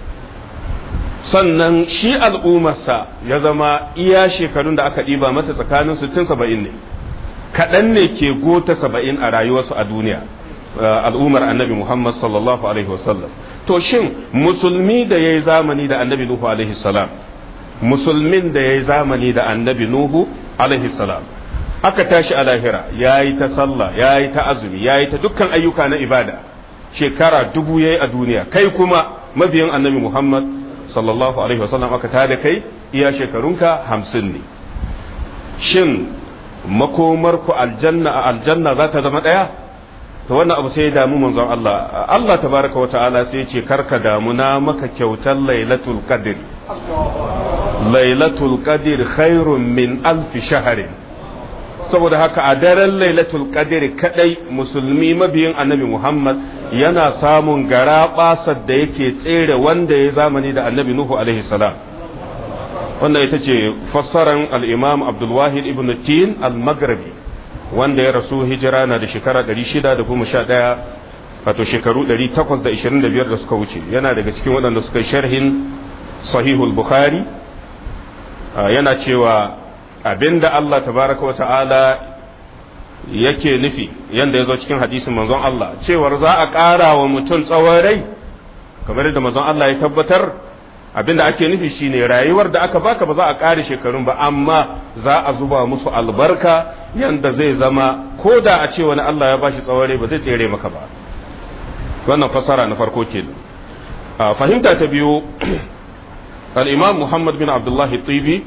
A: sannan shi al'ummarsa ya zama iya shekarun da aka ɗiba mata tsakanin sittin saba'in ne, kaɗan ne ke gota saba'in a rayuwarsu a duniya, al'ummar annabi Muhammad sallallahu alaihi wasallam. To shin musulmi da ya yi zamani da annabi Nuhu alaihi salam, musulmin da ya yi zamani da annabi Nuhu alaihi salam, aka tashi a lahira ya yi ta sallah, ya yi ta azumi, ya yi ta dukkan ayyuka na ibada, shekara dubu ya yi a duniya, kai kuma mabiyan annabi Muhammad sallallahu alaihi wasallam aka tada kai iya shekarunka hamsin ne. Shin makomarku aljanna a aljanna za ta zama ɗaya? To wannan abu sai ya damu manzon Allah. Allah tabaraka wa ta'ala sai ya ce karka damu, na maka kyautar lailatul qadr. Lailatul qadr khairun min alf shahrin. Saboda haka a daren lailatul qadr kadai musulmi mabiyin annabi Muhammad yana samun garabasar da yake tsere wanda ya zamani da annabi Nuhu alaihi salam. Wannan ita ce fassaran al-Imam Abdul Wahid ibn Tin al-Maghribi, wanda ya rasu hijira na da shekara ɗari shida da goma sha ɗaya, wato shekaru ɗari takwas da ishirin da biyar da suka wuce. Yana daga cikin waɗanda suka yi sharhin sahihul Bukhari. Yana cewa abinda Allah tabaraka wa ta'ala yake nufi, yanda ya zo cikin hadisin manzon Allah, cewar za a ƙara wa mutum tsawon rai, kamar yadda manzon Allah ya tabbatar, abinda ake nufi shine rayuwar da aka baka ba za a ƙare shekarun ba, amma za a zuba musu albarka yanda zai zama ko da a ce wani Allah ya bashi tsawon rai ba zai tsere maka ba. Wannan fasara na farko ke. Fahimta ta biyu, al-Imam Muhammad bin Abdullah Tibi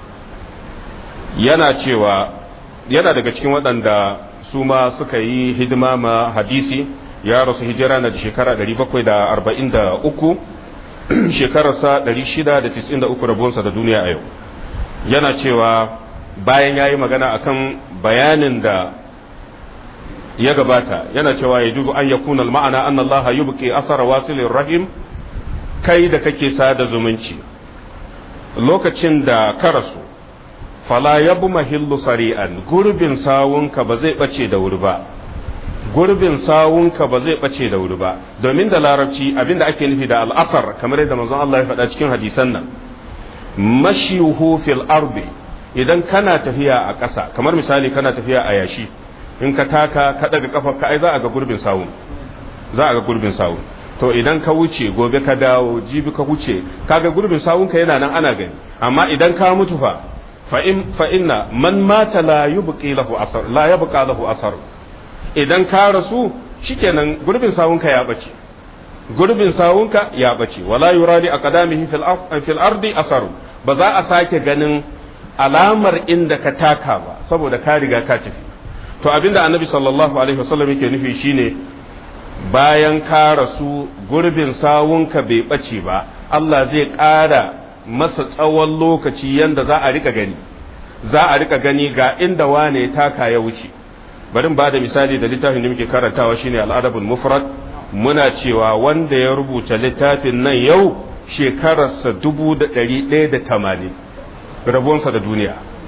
A: yana cewa yana daga cikin waɗanda su ma suka yi hidima ma hadisi, ya rasu hijira na da shekara ɗari bakwai da arba'in da uku, shekararsa ɗari shida da tis'in da uku rabuwansa da duniya a yau. Yana cewa bayan ya yi magana akan bayanin da ya gabata, yana cewa ya juzu an yakuna al-ma'ana anna Allah yubqi asara wasilir rahim, kai da kake sada zumunci lokacin da ka rasu, fala yabu mahillu sari'an, gurbin sawunka ba zai bace da wuri ba, gurbin sawunka ba zai bace da wuri ba, domin da larabci abinda ake nufi da al'asar kamar yadda manzon Allah ya faɗa cikin hadisan nan, mashyuhu fil ardi, idan kana tafiya a ƙasa, kamar misali kana tafiya a yashi, in ka taka ka daga kafar ka ai za a ga gurbin sawun, za a ga gurbin sawun. To idan ka wuce gobe ka dawo jibi ka wuce kaga gurbin sawunka yana nan ana gani, amma idan ka mutu fa fa inna man mata la yubqi lahu asar, la yabqa lahu asar, idan ka rasu shikenan gurbin sawunka ya bace, gurbin sawunka ya bace, wala yuradi aqdamihi fil fil ardi asar, ba za a sake ganin alamar inda ka taka ba saboda ka riga ka tafi. To abinda annabi sallallahu alaihi wasallam yake nufi shine bayan ka rasu gurbin sawunka bai bace ba, Allah zai ƙara masa tsawon lokaci yanda za a rika gani, za a rika gani ga inda wane ya taka ya wuce. Bari ba da misali da littafin da muke karantawa shine al-adabul mufrad, muna cewa wanda ya rubuta littafin nan yau shekararsa dubu da ɗari ɗaya da tamanin rabuwansa da duniya.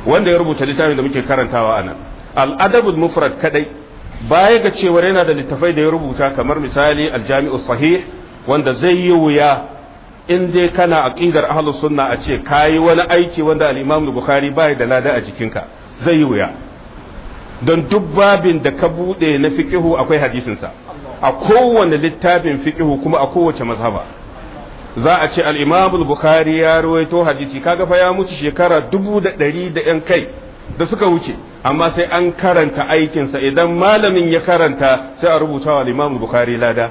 A: wanda ya rubuta littafin da muke karantawa anan al-adabul mufrad kadai baya ga cewa yana da littafai da ya rubuta kamar misali al-jami'u sahih wanda zai yi wuya in dai kana aqidar ahlus sunna a ce kai wani aiki wanda al-imam bukhari bai da lada a jikinka zai yi wuya don duk babin da ka bude na fiqhu akwai hadisin sa a kowane littafin fiqhu kuma a kowace mazhaba za a ce al-imam bukhari ya rawaito hadisi kaga fa ya mutu shekara dubu da ɗari da yan kai da suka wuce amma sai an karanta aikinsa idan malamin ya karanta sai a rubuta wa al-imam bukhari lada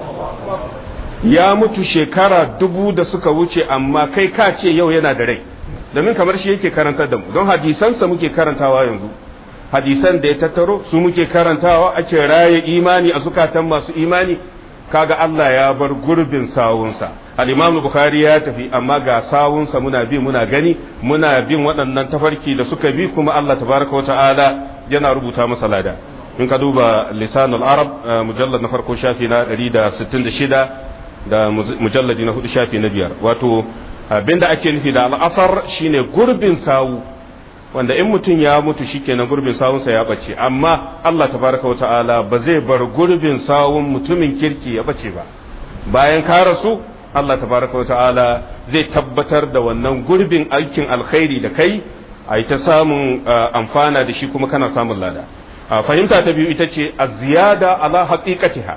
A: ya mutu shekara dubu da suka wuce amma kai ka ce yau yana da rai domin kamar shi yake karantar da mu don hadisansa muke karantawa yanzu hadisan da ya tattaro su muke karantawa ake raye imani a zukatan masu imani kaga Allah ya bar gurbin sawunsa al-Imam Bukhari ya tafi amma ga sawunsa muna bi muna gani muna bin waɗannan tafarki da suka bi kuma Allah tabaraka wa ta'ala yana rubuta masa lada in ka duba lisanul arab mujallad na farko shafi na ɗari da sittin da shida da mujalladi na hudu shafi na biyar wato abinda ake nufi da al'asar shine gurbin sawu wanda in mutum ya mutu shikenan gurbin sawunsa ya bace amma Allah tabaraka wa ta'ala ba zai bar gurbin sawun mutumin kirki ya bace ba bayan ka rasu Allah tabaraka wa ta'ala zai tabbatar da wannan gurbin aikin alkhairi da kai ai ta samun amfana da shi kuma kana samun lada fahimta ta biyu ita ce az-ziyada ala haqiqatiha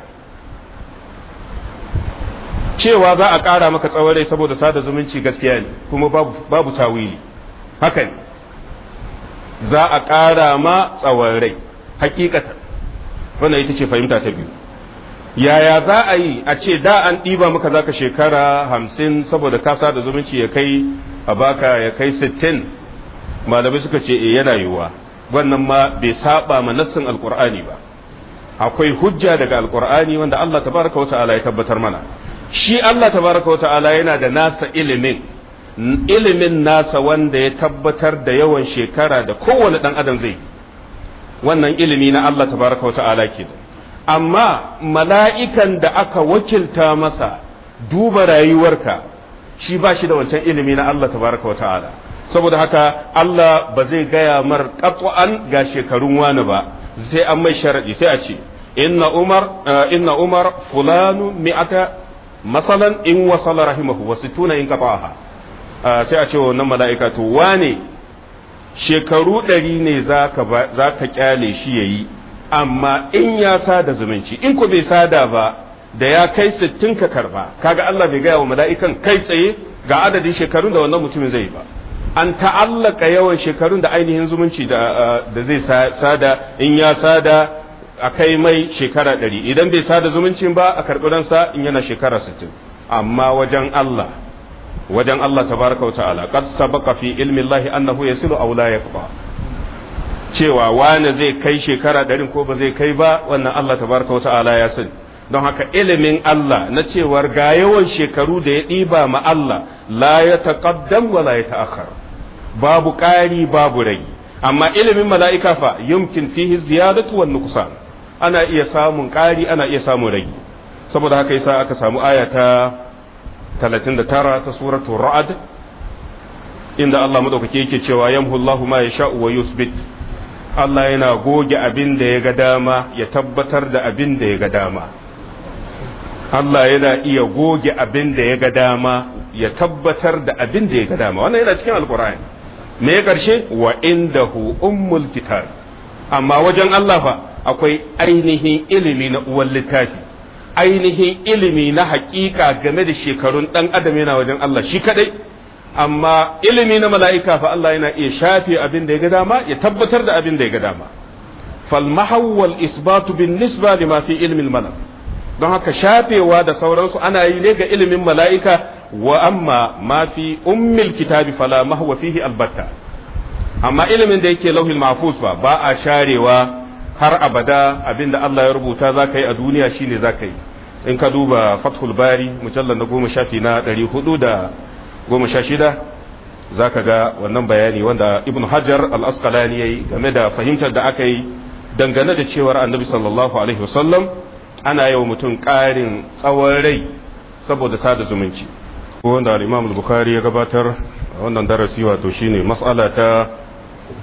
A: cewa za a ƙara maka tsawon rai saboda sada zumunci gaskiya ne kuma babu babu tawili haka ne za a ƙara ma tsawon rai hakikatan wannan ita ce fahimta ta biyu yaya za a yi a ce da an ɗiba maka zaka shekara hamsin saboda ka sada zumunci ya kai a baka ya kai sittin malamai suka ce e yana yiwuwa wannan ma bai saba ma nassin alqur'ani ba akwai hujja daga alqur'ani wanda Allah tabaraka wa ta'ala ya tabbatar mana shi Allah tabaraka wa ta'ala yana da nasa ilimin ilimin nasa wanda ya tabbatar da yawan shekara da kowane dan adam zai wannan ilimi na Allah tabaraka wa ta'ala ke da amma mala'ikan da aka wakilta masa duba rayuwarka shi ba shi da wancan ilimi na Allah tabaraka wa ta'ala saboda haka Allah ba zai gaya mar qat'an ga shekarun wani ba sai an mai sharadi sai a ce inna umar inna umar fulanu mi'ata masalan in wasala rahimahu wa sittuna in qata'aha sai a ce wannan mala'ika to wane shekaru ɗari ne zaka zaka kyale shi yayi amma in ya sada zumunci in ko bai sada ba da ya kai sittin ka karba kaga Allah bai gaya wa mala'ikan kai tsaye ga adadin shekarun da wannan mutumin zai ba an ta'allaka yawan shekarun da ainihin zumunci da da zai sada in ya sada a kai mai shekara ɗari idan bai sada zumuncin ba a karɓi ransa in yana shekara sittin amma wajen Allah wajen Allah tabaraka wa ta'ala qad sabaqa fi ilmi Allah annahu yasilu aw la yaqba cewa wani zai kai shekara ɗarin ko ba zai kai ba wannan Allah tabaraka wa ta'ala ya sani don haka ilimin Allah na cewar ga yawan shekaru da ya ɗiba ma Allah la ya taqaddam wa la ya ta'akhkhar babu ƙari babu rage amma ilimin mala'ika fa yumkin fihi ziyadatu wan nuqsan ana iya samun ƙari ana iya samun rage saboda haka yasa aka samu aya ta talatin da tara ta suratul ra'd inda Allah madaukake yake cewa yamhu Allahu ma yasha'u wa yusbit Allah yana goge abin da ya ga dama ya tabbatar da abin da ya ga dama Allah yana iya goge abin da ya ga dama ya tabbatar da abin da ya ga dama wannan yana cikin alqur'ani me ya karshe wa indahu ummul kitab amma wajen Allah fa akwai ainihin ilimi na uwar littafi ainihin ilimi na hakika game da shekarun dan adam yana wajen Allah shi kadai amma ilimi na mala'ika fa Allah yana iya shafe abin da ya ga dama ya tabbatar da abin da ya ga dama fal mahawwal isbatu bin nisba lima fi ilmi al malak don haka shafewa da sauransu ana yi ne ga ilimin mala'ika wa amma ma fi ummil kitabi fala mahwa fihi albatta amma ilimin da yake lauhil mahfuz ba ba a sharewa har abada abinda Allah ya rubuta zaka yi a duniya shine zaka yi in ka duba fathul bari mujallal na goma shafi na ɗari hudu da goma sha shida zaka ga wannan bayani wanda ibnu hajar al-asqalani yayi game da fahimtar da aka yi dangane da cewar annabi sallallahu alaihi wasallam ana yi wa mutum ƙarin tsawon rai saboda sada zumunci wanda al-imam al-bukhari ya gabatar wannan darasi wato shine mas'ala ta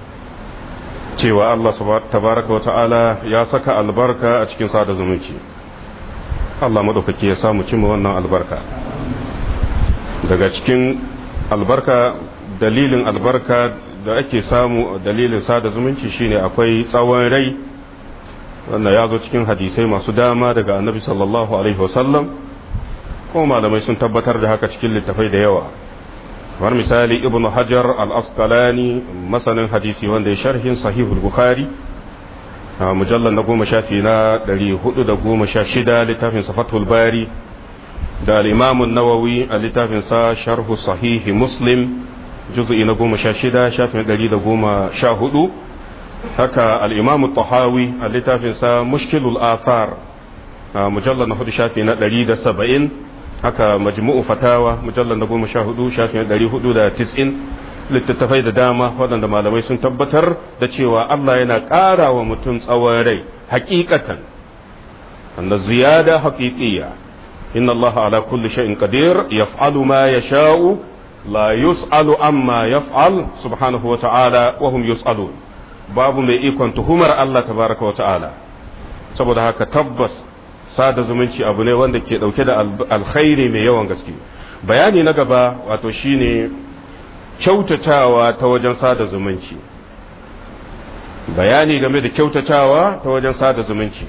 A: cewa Allah tabaraka wa ta'ala ya saka albarka a cikin sada zumunci. Allah madaukaki ya samu cimma wannan albarka. Daga cikin albarka, dalilin albarka da ake samu dalilin sada zumunci shine akwai tsawon rai, wanda ya zo cikin hadisai masu dama daga annabi sallallahu alaihi wasallam, kuma malamai sun tabbatar da haka cikin littafai da yawa. kamar misali ibnu hajar al-asqalani masanin hadisi wanda ya sharhin sahihul bukhari a mujallar na goma shafi na ɗari hudu da goma sha shida littafin sa fathul bari, da al-imam an-nawawi a littafin sa sharhu sahihi muslim juz'i na goma sha shida shafin ɗari da goma sha hudu, haka al-imam at-tahawi a littafin sa mushkilul athar a mujallar na hudu shafi na ɗari da saba'in, haka majmu'u fatawa mujallar na goma sha hudu shafin ɗari hudu da tis'in, littattafai da dama waɗanda malamai sun tabbatar da cewa Allah yana ƙara wa mutum tsawon rai hakikatan, anna ziyada haqiqiyya. inna Allah ala kulli shay'in qadir yaf'alu ma yasha'u la yus'alu amma yaf'al subhanahu wa ta'ala wa hum yus'alun. babu mai ikon tuhumar Allah tabaraka wa ta'ala. saboda haka tabbas sada zumunci abu ne wanda ke dauke da alkhairi mai yawan gaske. bayani na gaba wato shine kyautatawa ta wajen sada zumunci. bayani game da kyautatawa ta wajen sada zumunci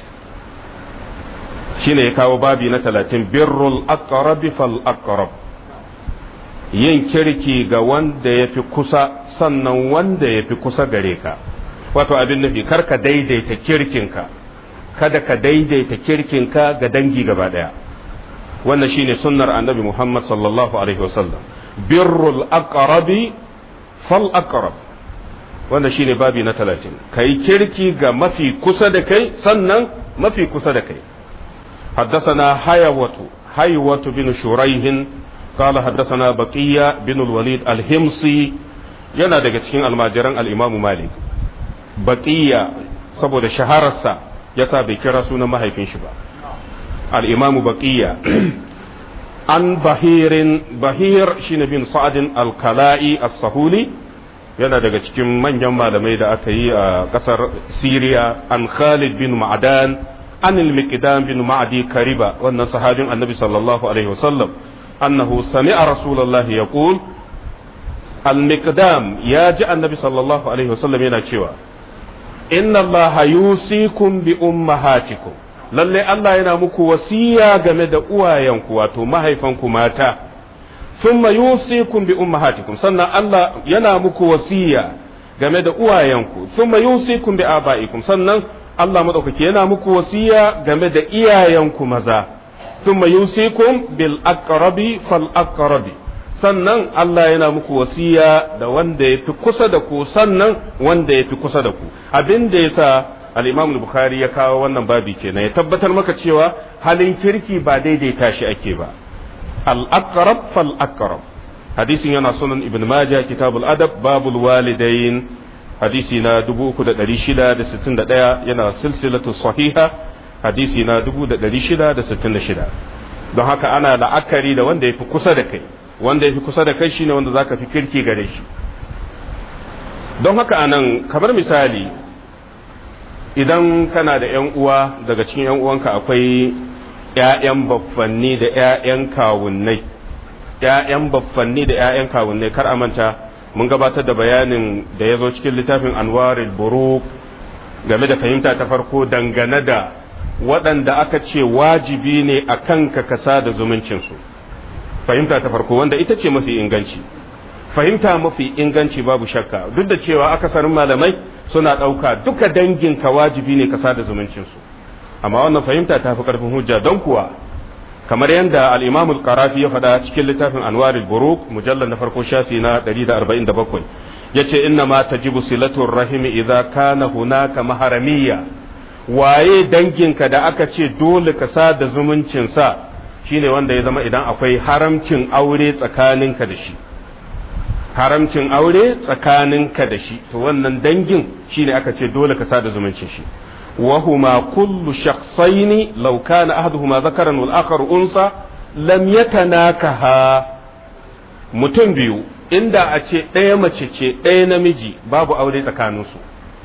A: shine ya kawo babi na talatin, birrul aqrab fal aqrab, yin kirki ga wanda yafi kusa sannan wanda yafi kusa gare ka. wato abin nufi karka daidaita kirkinka, kada ka daidaita kirkinka ga dangi gaba daya. wannan shine sunnar annabi Muhammad sallallahu alaihi wasallam, birrul aqrabi fal aqrab. wannan shine babi na talatin, kai kirki ga mafi kusa da kai sannan mafi kusa da kai. حدثنا حيوة حيوة بن شريح قال حدثنا بقية بن الوليد الهمصي yana daga cikin almajiran al-Imam Malik. Baqiya saboda shahararsa yasa bai kira sunan mahaifin shi ba. al-Imam Baqiya an Bahirin, Bahir shine bin Sa'd al-Kala'i as-Sahuli, yana daga cikin manyan malamai da aka yi a kasar Syria. An Khalid bin Ma'dan an al-Miqdam bin Ma'di Kariba, wannan sahabin Annabi sallallahu alaihi wasallam, annahu sami'a Rasulullahi yaqul, al-Miqdam ya ji Annabi sallallahu alaihi wasallam yana cewa, inna Allaha yusikum bi ummahatikum, lalle Allah yana muku wasiya game da uwayenku wato mahaifanku mata. thumma yusikum bi ummahatikum, sannan Allah yana muku wasiya game da uwayenku. thumma yusikum bi abaikum, sannan Allah madaukaki yana muku wasiya game da iyayenku maza. thumma yusikum bil aqrabi fal aqrabi, sannan Allah yana muku wasiya da wanda yafi kusa da ku sannan wanda yafi kusa da ku. abin da yasa al-Imam al-Bukhari ya kawo wannan babi kenan, ya tabbatar maka cewa halin kirki ba daidaita shi ake ba. al-aqrab fal aqrab. hadisin yana sunan Ibn Majah kitabul adab babul walidain, hadisi na dubu uku da ɗari shida da sittin da ɗaya, yana silsilatu sahiha hadisi na dubu da ɗari shida da sittin da shida. don haka ana la'akari da wanda ya fi kusa da kai, wanda ya fi kusa da kai shine wanda zaka fi kirki gare shi. don haka anan kamar misali, idan kana da yan uwa, daga cikin yan uwanka akwai ƴaƴan baffanni da ƴaƴan kawunnai, ƴaƴan baffanni da ƴaƴan kawunnai, kar a manta mun gabatar da bayanin da ya zo cikin littafin Anwarul Buruq game da fahimta ta farko dangane da waɗanda aka ce wajibi ne a kanka ka sada zumuncinsu. fahimta ta farko wanda ita ce mafi inganci, fahimta mafi inganci babu shakka, duk da cewa akasarin malamai suna ɗauka duka danginka wajibi ne ka sada zumuncinsu, amma wannan fahimta ta fi ƙarfin hujja. don kuwa kamar yadda al-Imam al-Qarafi ya faɗa cikin littafin Anwarul Buruq mujallal na farko shafi na ɗari da arba'in da bakwai, yace inna ma tajibu silatur rahim idza kana hunaka maharamiyya. waye danginka da aka ce dole ka sada zumuncin sa shine wanda ya zama idan akwai haramcin aure tsakaninka da shi, haramcin aure tsakaninka da shi, to wannan dangin shine aka ce dole ka sada zumuncin shi. وهما كل شخصين لو كان أحدهما ذكرا والآخر أنثى لم يتناكها. mutum biyu inda a ce ɗaya mace ce ɗaya namiji babu aure tsakaninsu,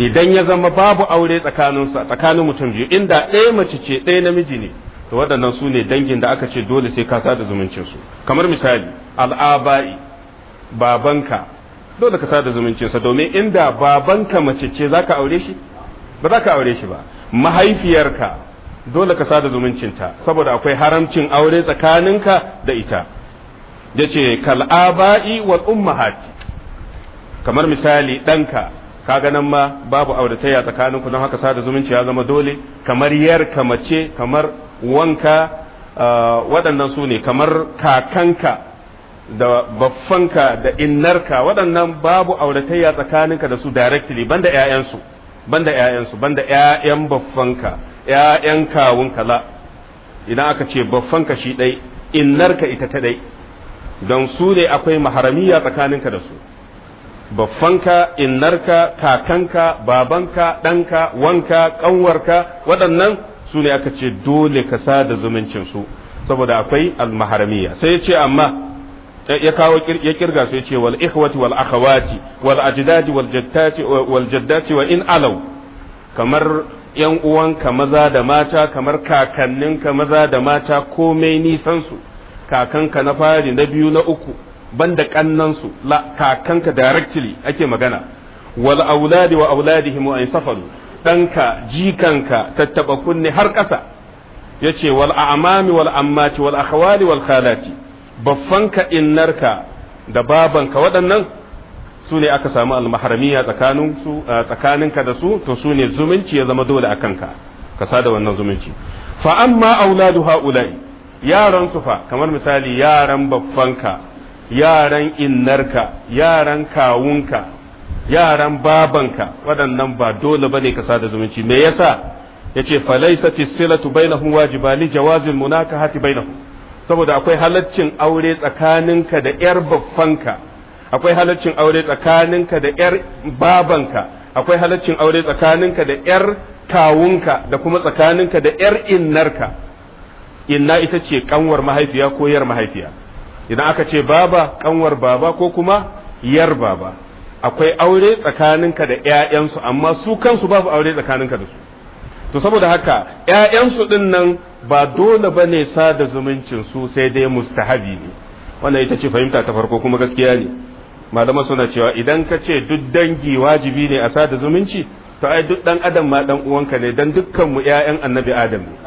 A: idan ya zama babu aure tsakaninsa tsakanin mutum biyu inda ɗaya mace ce ɗaya namiji ne to waɗannan su ne dangin da aka ce dole sai ka sada zumuncinsu kamar misali al'aba'i babanka dole ka sada zumuncinsa domin inda babanka mace ce za ka aure shi ba za ka aure shi ba mahaifiyarka dole ka sada zumuncinta saboda akwai haramcin aure tsakaninka da ita ya ce kal'aba'i wal ummahati kamar misali ɗanka kaga nan ma babu auratayya tsakaninku don haka sada zumunci ya zama dole kamar yarka mace kamar wanka waɗannan su ne kamar kakanka da baffanka da innarka waɗannan babu auratayya tsakaninka da su directly banda ƴaƴansu banda ƴaƴansu banda ƴaƴan baffanka ƴaƴan kawunka la idan aka ce baffanka shi ɗai innarka ita ta ɗai don su ne akwai maharamiya tsakaninka da su baffanka innarka kakanka babanka ɗanka wanka ƙanwarka waɗannan su ne aka ce dole ka sada zumuncin su saboda akwai almaharamiya sai ya ce amma ya kawo ya kirga su ya ce wal ikhwati wal akhawati wal ajdadi wal jaddati wal jaddati wa in alaw kamar yan uwanka maza da mata kamar kakanninka maza da mata komai nisan su kakanka na fari na biyu na uku banda kannansu la kakanka directly ake magana wal auladi wa auladihim wa safaru danka jikanka tattaba kunne har ƙasa yace wal a'mami wal ammati wal akhwali wal khalati baffanka innarka da babanka waɗannan su ne aka samu almaharamiya tsakanin su tsakaninka da su to su ne zumunci ya zama dole akan ka ka sada wannan zumunci fa amma auladu haula'i yaran su fa kamar misali yaran baffanka yaran innarka yaran kawunka yaran babanka waɗannan ba dole bane ka sada zumunci me yasa yace falaysati silatu bainahum wajiba li jawazil munakahati bainahum saboda akwai halaccin aure tsakaninka da yar baffanka akwai halaccin aure tsakaninka da yar babanka akwai halaccin aure tsakaninka da yar kawunka da kuma tsakaninka da yar innarka inna ita ce kanwar mahaifiya ko yar mahaifiya idan aka ce baba kanwar baba ko kuma yar baba akwai aure tsakaninka da ƴaƴansu amma su kansu babu aure tsakaninka da su to saboda haka ƴaƴansu din nan ba dole bane sada zumuncin su sai dai mustahabi ne wannan ita ce fahimta ta farko kuma gaskiya ne malama suna cewa idan ka ce duk dangi wajibi ne a sada zumunci to ai duk dan adam ma dan uwanka ne dan dukkan mu ƴaƴan annabi adam ne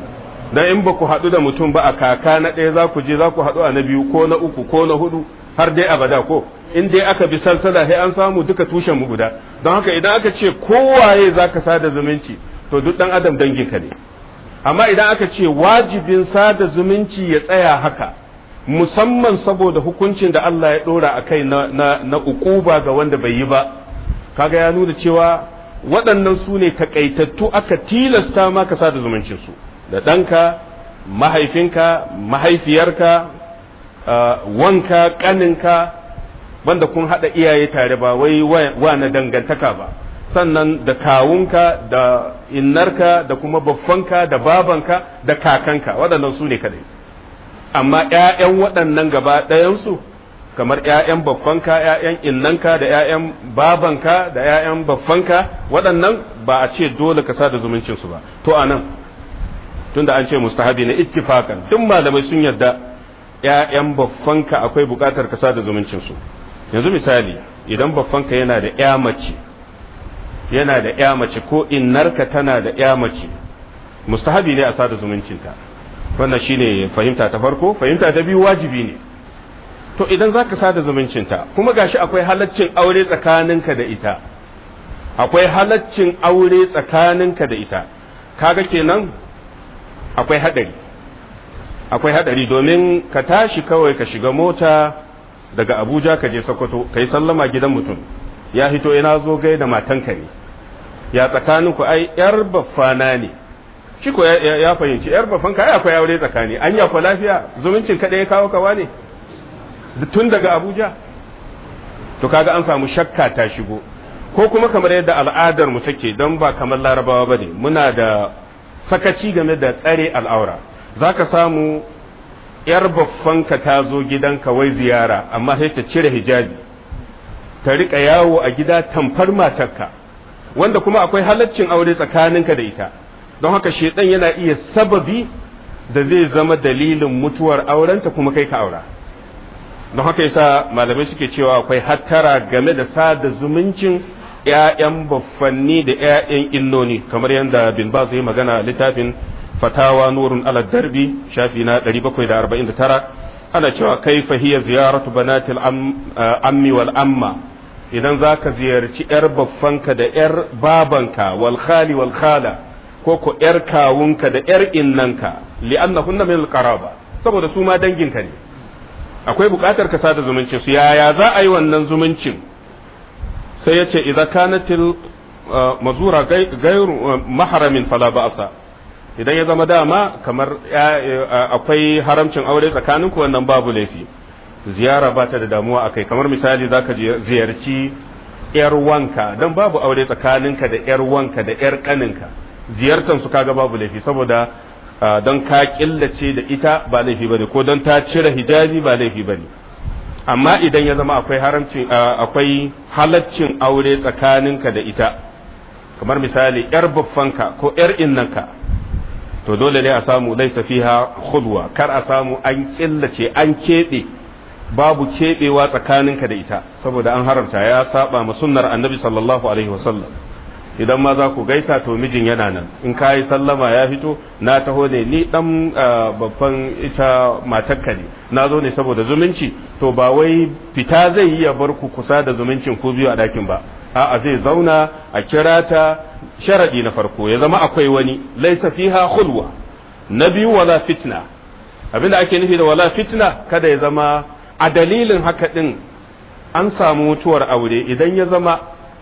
A: dan in ba ku haɗu da mutum ba a kaka na ɗaya za ku je za ku haɗu a na biyu ko na uku ko na hudu har dai abada ko in dai aka bi salsala sai an samu duka tushen mu guda don haka idan aka ce kowaye za ka sada zumunci to duk ɗan adam danginka ne amma idan aka ce wajibin sada zumunci ya tsaya haka musamman saboda hukuncin da Allah ya ɗora a kai na, na, na ukuba ga wanda bai yi ba kaga ya nuna cewa waɗannan su ne takaitattu aka tilasta maka sada zumuncinsu da ɗanka mahaifinka mahaifiyarka wanka ƙaninka banda kun haɗa iyaye tare ba wai wa na dangantaka ba sannan da kawunka da innarka da kuma baffanka da babanka da kakanka waɗannan su ne kadai amma ƴaƴan waɗannan gaba ɗayansu kamar ƴaƴan baffanka ƴaƴan innanka da ƴaƴan babanka da ƴaƴan baffanka waɗannan ba a ce dole ka sada zumuncin su ba to anan tunda an ce mustahabi ne ittifakan duk malamai sun yarda ƴaƴan baffanka akwai buƙatar ka sada zumuncin su yanzu misali idan baffanka yana da ƴa mace yana da ƴa mace ko innarka tana da ƴa mace mustahabi ne a sada zumuncinta wannan shine fahimta ta farko fahimta ta biyu wajibi ne to idan zaka sada zumuncinta kuma gashi akwai halaccin aure tsakaninka da ita akwai halaccin aure tsakaninka da ita kaga kenan akwai hadari akwai hadari domin ka tashi kawai ka shiga mota daga Abuja ka je Sokoto kai sallama gidan mutum ya hito ina zo gai da matanka ne ya tsakaninku ai yar baffana ne shi ko ya fahimci yar baffanka ai akwai aure tsakani an ya fa lafiya zumuncin ka ya kawo kawa ne tun daga Abuja to kaga an samu shakka ta shigo ko kuma kamar yadda al'adar mu take don ba kamar Larabawa bane muna da sakaci game da tsare al'aura zaka samu yar baffanka ta zo gidanka wai ziyara amma sai ta cire hijabi ta rika yawo a gida tamfar matarka wanda kuma akwai halaccin aure tsakaninka da ita don haka shedan yana iya sababi da zai zama dalilin mutuwar aurenta kuma kai ka aura don haka yasa malamai suke cewa akwai hattara game da sada zumuncin ƴaƴan baffanni da ƴaƴan innoni kamar yadda bin Baz ya magana littafin fatawa nurun ala darbi shafi na ɗari bakwai da arba'in da tara ana cewa kaifa hiya ziyaratu banatil ammi wal amma idan zaka ziyarci yar baffanka da yar babanka wal khali wal khala ko ko yar kawunka da yar innanka li'annahunna min al qaraba saboda su ma danginka ne akwai bukatar ka sada zumuncin su yaya za a yi wannan zumuncin sai yace idza kanatil mazura gairu mahramin fala ba'sa idan ya zama dama kamar akwai haramcin aure tsakaninku wannan babu laifi ziyara ba ta da damuwa akai kamar misali zaka ziyarci yar wanka dan babu aure tsakaninka da yar wanka da yar kaninka ziyartan su kaga babu laifi saboda don ka killace da ita ba laifi bane ko don ta cire hijabi ba laifi bane amma idan ya zama akwai haramcin akwai halaccin aure tsakaninka da ita kamar misali yar baffanka ko yar innanka to dole ne a samu laisa fiha khudwa kar a samu an killace an kebe babu kebewa tsakaninka da ita saboda an haramta ya saba ma sunnar annabi sallallahu alaihi wasallam idan ma za ku gaisa to mijin yana nan in ka yi sallama ya fito na taho ne ni dan babban ita matarka ne na zo ne saboda zumunci to ba wai fita zai yi ya bar ku kusa da zumuncin ku biyu a dakin ba a'a zai zauna a kira ta sharadi na farko ya zama akwai wani laisa fiha khulwa na biyu wala fitna abinda ake nufi da wala fitna kada ya zama a dalilin haka din an samu mutuwar aure idan ya zama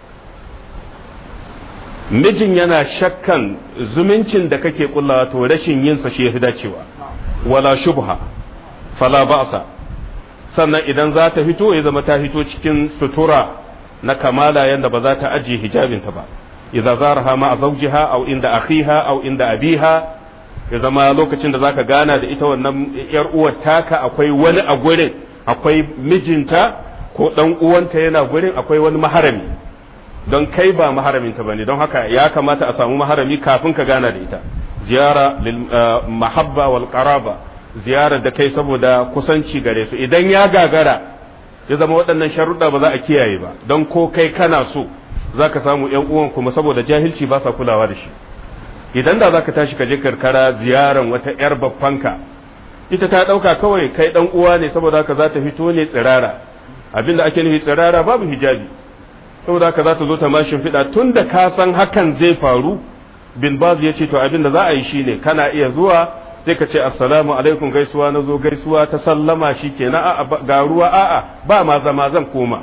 A: mijin yana shakkan zumuncin da kake kullawa to rashin yin sa shi yafi dacewa wala shubha fala ba'sa sannan idan za ta fito ya zama ta fito cikin sutura na kamala yanda ba za ta ajiye hijabinta ba idza zaraha ma zawjiha aw inda akhiha aw inda abiha ya zama lokacin da zaka gana da ita wannan yar uwar taka akwai wani a gurin akwai mijinta ko dan uwanta yana gurin akwai wani maharami don kai ba maharaminta bane don haka ya kamata a samu maharami kafin ka gana da ita ziyara lil mahabba wal qaraba ziyara da kai saboda kusanci gare su idan ya gagara ya zama waɗannan sharuɗa ba za a kiyaye ba don ko kai kana so zaka samu ƴan uwan kuma saboda jahilci ba sa kulawa da shi idan da zaka tashi ka je karkara ziyaran wata ƴar babbanka ita ta ɗauka kawai kai ɗan uwa ne saboda haka za ta fito ne tsirara abinda ake nufi tsirara babu hijabi saboda haka za ta zo ta mashin fiɗa tun da ka san hakan zai faru bin bazu ya ce to abin da za a yi shine kana iya zuwa sai ka ce assalamu alaikum gaisuwa na zo gaisuwa ta sallama shi kenan a'a ga ruwa a'a ba ma zama zan koma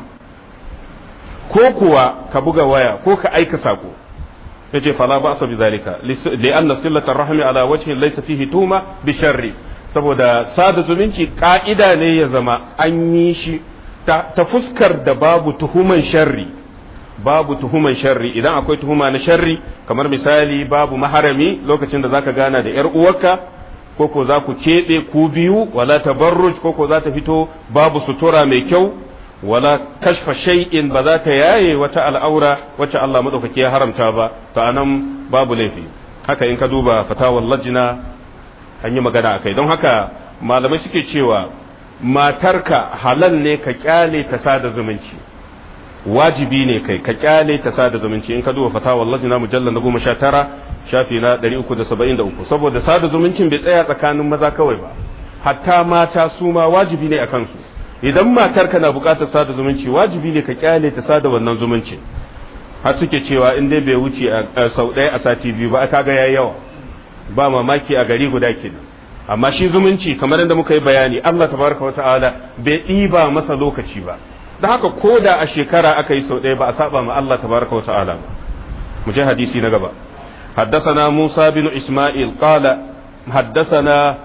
A: ko kuwa ka buga waya ko ka aika sako yace fala ba sa bizalika li anna sillata rahmi ala wajhi laysa fihi tuma bi sharri saboda sada zumunci ka'ida ne ya zama an yi shi ta fuskar da babu tuhuman sharri babu tuhuman sharri idan akwai tuhuma na sharri kamar misali babu maharami lokacin da zaka gana da yar uwarka ko ko za ku keɓe ku biyu wala tabarruj ko ko za ta fito babu sutura mai kyau wala kashfa shay'in ba za ta yaye wata al'aura wacce Allah madaukaki ya haramta ba to anan babu laifi haka in ka duba fatawar lajina an yi magana akai don haka malamai suke cewa matarka halal ne ka kyale ta sada zumunci wajibi ne kai ka kyale ta sada zumunci in ka duba fatawar lajina mujallal na goma sha tara shafi na ɗari uku da saba'in da uku saboda sada zumuncin bai tsaya tsakanin maza kawai ba hatta mata su ma wajibi ne a kansu idan matarka na buƙatar sada zumunci wajibi ne ka kyale ta sada wannan zumunci har suke cewa in dai bai wuce sau ɗaya a sati biyu ba kaga yayi yawa ba mamaki a gari guda kenan amma shi zumunci kamar yadda muka yi bayani Allah tabaraka wa ta'ala bai ɗiba masa lokaci ba da haka ko da a shekara aka yi sau ɗaya ba a saba ma Allah tabaraka wa ta'ala ba mu je hadisi na gaba حدثنا موسى بن إسماعيل قال حدثنا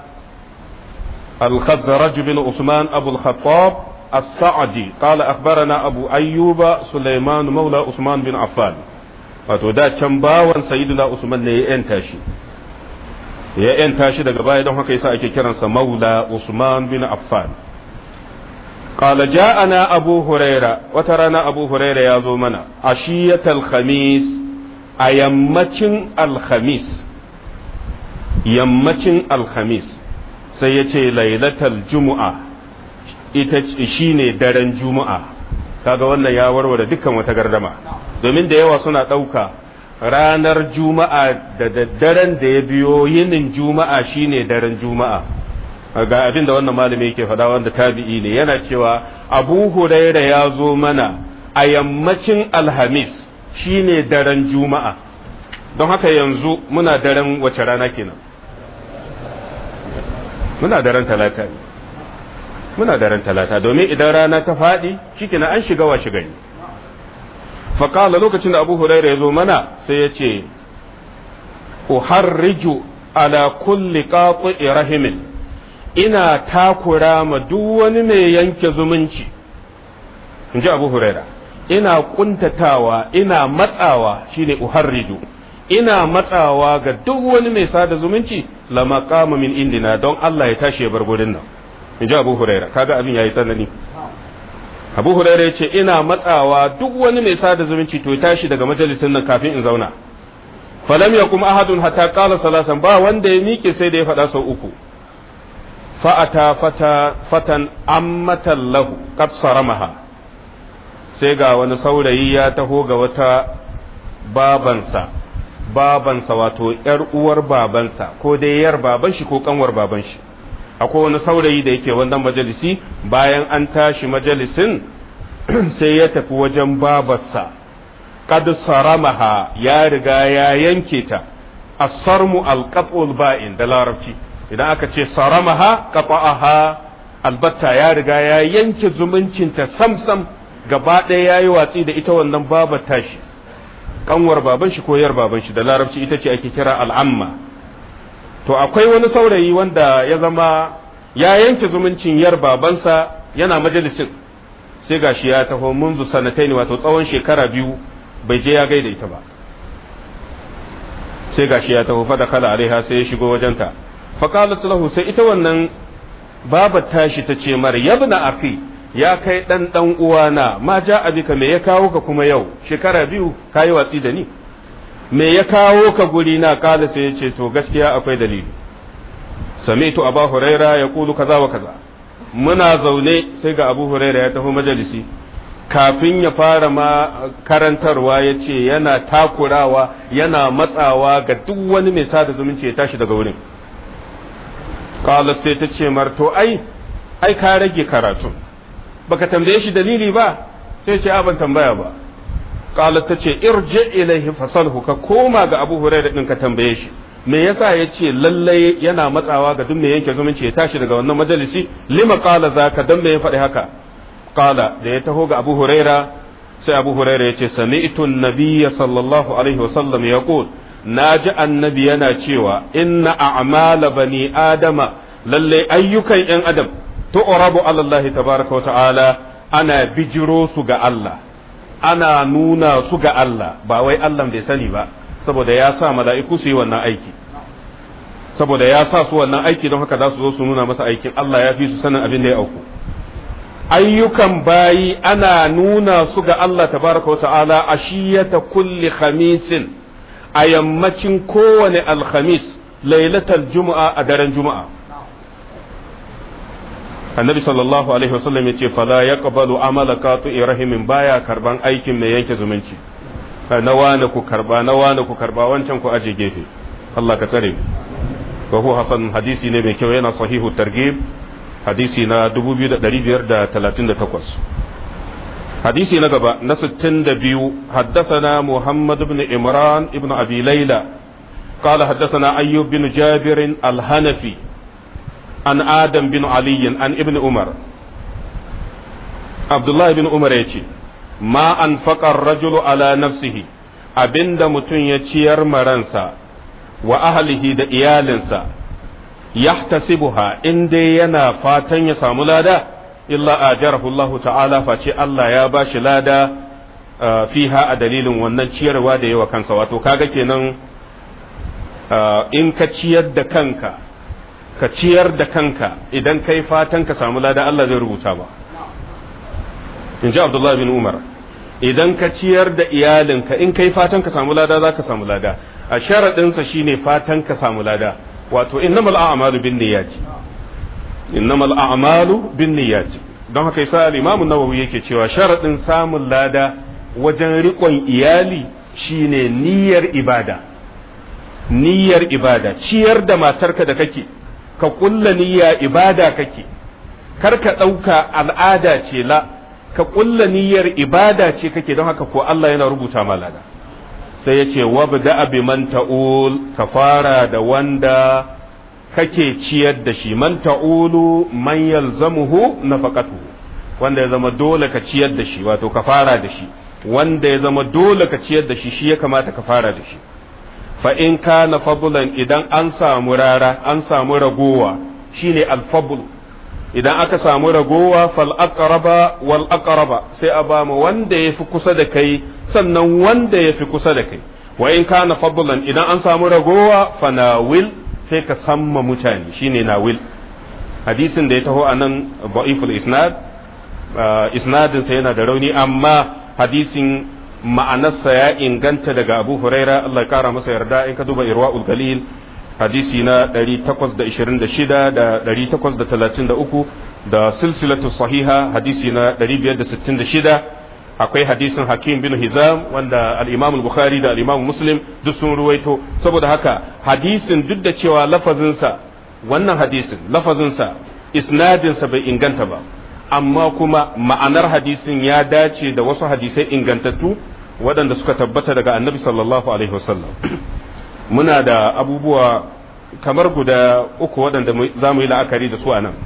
A: الخزرج بن عثمان أبو الخطاب السعدي قال أخبرنا أبو أيوب سليمان مولى عثمان بن عفان فتودا تنباوان سيدنا عثمان ينتاشي ينتاشي daga baya don haka yasa ake kiransa maula Usman bin Affan قال جاءنا أبو هريرة وترانا أبو هريرة يا زومنا عشية الخميس a yammacin alhamis yammacin alhamis sai ya ce lailatal jumu'a ita shine daren juma'a. kaga wannan ya warware dukkan wata gardama, domin da yawa suna ɗauka ranar juma'a da daddaren da ya biyo yinin juma'a shine daren juma'a. ga abin da wannan malami yake faɗa wanda tabi'i ne, yana cewa Abu Huraira ya zo mana a yammacin alhamis shine daren juma'a. don haka yanzu muna daren wace rana kenan? muna daren talata ne muna daren talata domin idan rana ta faɗi shikenan an shiga washe gari. faƙala lokacin da Abu Huraira ya zo mana sai ya ce uharriju ala kulli qati rahimin, ina takura ma duk wani mai yanke zumunci. in ji Abu Huraira, ina kuntatawa ina matsawa shine uharriju, ina matsawa ga duk wani mai sada zumunci la maqama min indina, don Allah ya tashi ya bar gurin nan. in ji Abu Huraira, kaga abin yayi tsanani. Abu Huraira ya ce ina matsawa duk wani mai sada zumunci to ya tashi daga majalisin nan kafin in zauna. falam yakum ahadun hatta qala salasan, ba wanda ya miƙe sai da ya faɗa sau uku. fa'ata fata fatan ammatan lahu qad saramaha, sai ga wani saurayi ya taho ga wata babansa babansa wato yar uwar babansa ko dai yar baban shi ko kanwar baban shi. akwai wani saurayi da yake wannan majalisi, bayan an tashi majalisin sai ya tafi wajen babarsa. qad saramaha, ya riga ya yanke ta. as-sarmu al-qat'ul ba'in da larabci, idan aka ce saramaha qata'aha, albatta ya riga ya yanke zumuncinta samsam gaba ɗaya yayi watsi da ita wannan babar tashi, kanwar baban shi ko yar baban shi, da larabci ita ce ake kira al'amma. to akwai wani saurayi wanda ya zama ya yanke zumuncin yar babansa, yana majalisin sai gashi ya taho munzu sanataini, wato tsawon shekara biyu bai je ya gaida ita ba. sai gashi ya taho fa da kala alaiha, sai ya shigo wajenta. fa qalat lahu, sai ita wannan babar tashi ta ce mar yabna akhi, ya kai dan dan uwana, ma ja abika, me ya kawo ka kuma yau shekara biyu kayi watsi da ni, me ya kawo ka guri na? kala sai ya ce to gaskiya akwai dalili. sami'tu Abu Huraira ya kulu kaza wa kaza. muna zaune sai ga Abu Huraira ya tafi majalisi, kafin ya fara ma karantarwa ya ce yana takurawa yana matsawa ga duk wani mai sada zumunci ya tashi daga wurin. kala sai ta ce mar to ai ai ka rage karatu, baka tambaye shi dalili ba? sai ce a ban tambaya ba. qalat tace irji ilaihi fasalhu, ka koma ga Abu Hurairah din ka tambaye shi me yasa yace lalle yana matsawa ga duk mai yanke zumunci ya tashi daga wannan majalisi. lima qala zaka, dan me ya faɗi haka? qala, da ya taho ga Abu Hurairah sai Abu Hurairah yace sami'tu an-nabiyya sallallahu alaihi wasallam yaqul, naji annabi yana cewa inna a'mala bani adama, lalle ayyukan yan adam tu'rabu ala Allah tabaaraka wa ta'ala, ana bijiro su ga Allah, ana nuna su ga Allah, ba wai Allah bai sani ba, saboda ya sa mala'iku su yi wannan aiki, saboda ya sa su wannan aiki, don haka za su zo su nuna masa aikin. Allah ya fi su sanin abin da ya auku. ayyukan bayi ana nuna su ga Allah tabaraka wa ta'ala ashiyata kulli khamisin, a yammacin kowane alhamis, lailatal juma'a, a daren juma'a. annabi sallallahu alaihi wasallam ya ce fala yaqbalu amala qati'i rahimin, baya karban aikin mai yanke zumunci. na wani ku karba, na wani ku karba, wancan ku aje gefe. Allah ka tsare mu. wa huwa hasan, hadisi ne mai kyau, yana sahihu targhib, hadisi na dubu biyu da ɗari biyar da talatin da takwas. hadisi na gaba na sittin da biyu, haddathana Muhammad ibn Imran ibn Abi Layla قال حدثنا أيوب بن جابر الهنفي عن آدم بن علي عن ابن عمر عبد الله بن عمر يتي ما أنفق الرجل على نفسه abinda mutum ya ciyar maransa wa ahlihi da iyalinsa yahtasibuha, in dai yana fatan ya samu lada, illa ajarahu Allah ta'ala, face Allah ya bashi lada fiha a dalilin wannan ciyarwa da yawa kansa. wato kaga kenan in ka ciyar da kanka ka ciyar da kanka idan kai fatan ka samu lada, Allah zai rubuta ba. in ji Abdullah bin Umar. idan ka ciyar da iyalinka in kai fatan ka samu lada za ka samu lada a sharaɗinsa shine fatan ka samu lada wato innamal a'malu binniyati innamal a'malu binniyati don haka yasa al-Imam an-Nawawi yake cewa sharaɗin samun lada wajen riƙon iyali shine niyyar ibada niyyar ibada ciyar da matarka da kake ka kulla niyya ibada kake kar ka ɗauka al'ada ce la ka kulla niyyar ibada ce kake don haka ko Allah yana rubuta ma lada sai ya ce wabda bi man ta'ul ka fara da wanda kake ciyar da shi man ta'ulu man yalzamuhu nafaqatuhu wanda ya zama dole ka ciyar da shi wato ka fara da shi wanda ya zama dole ka ciyar da shi shi ya kamata ka fara da shi fa in kana fadlan idan an samu rara an samu ragowa shine al-fadl idan aka samu ragowa fal aqraba wal aqraba sai a ba mu wanda yafi kusa da kai sannan wanda yafi kusa da kai wa in kana fadlan idan an samu ragowa fanawil sai ka samma mutane shine nawil hadisin da ya taho anan da'iful isnad isnadin sa yana da rauni amma hadisin ma'anarsa ya inganta daga Abu Huraira Allah ya kara masa yarda in ka duba Irwaul Galil hadisi na ɗari takwas da ishirin da shida da ɗari takwas da talatin da uku da silsilatu sahiha hadisi na ɗari biyar da sittin da shida akwai hadisin Hakim bin Hizam wanda al-Imam al-Bukhari da al-Imam Muslim duk sun ruwaito saboda haka hadisin duk da cewa lafazinsa wannan hadisin lafazinsa isnadinsa bai inganta ba amma kuma ma'anar hadisin ya dace da wasu hadisai ingantattu waɗanda suka tabbata daga annabi sallallahu alaihi wasallam muna da abubuwa kamar guda uku waɗanda za mu yi la'akari da su a nan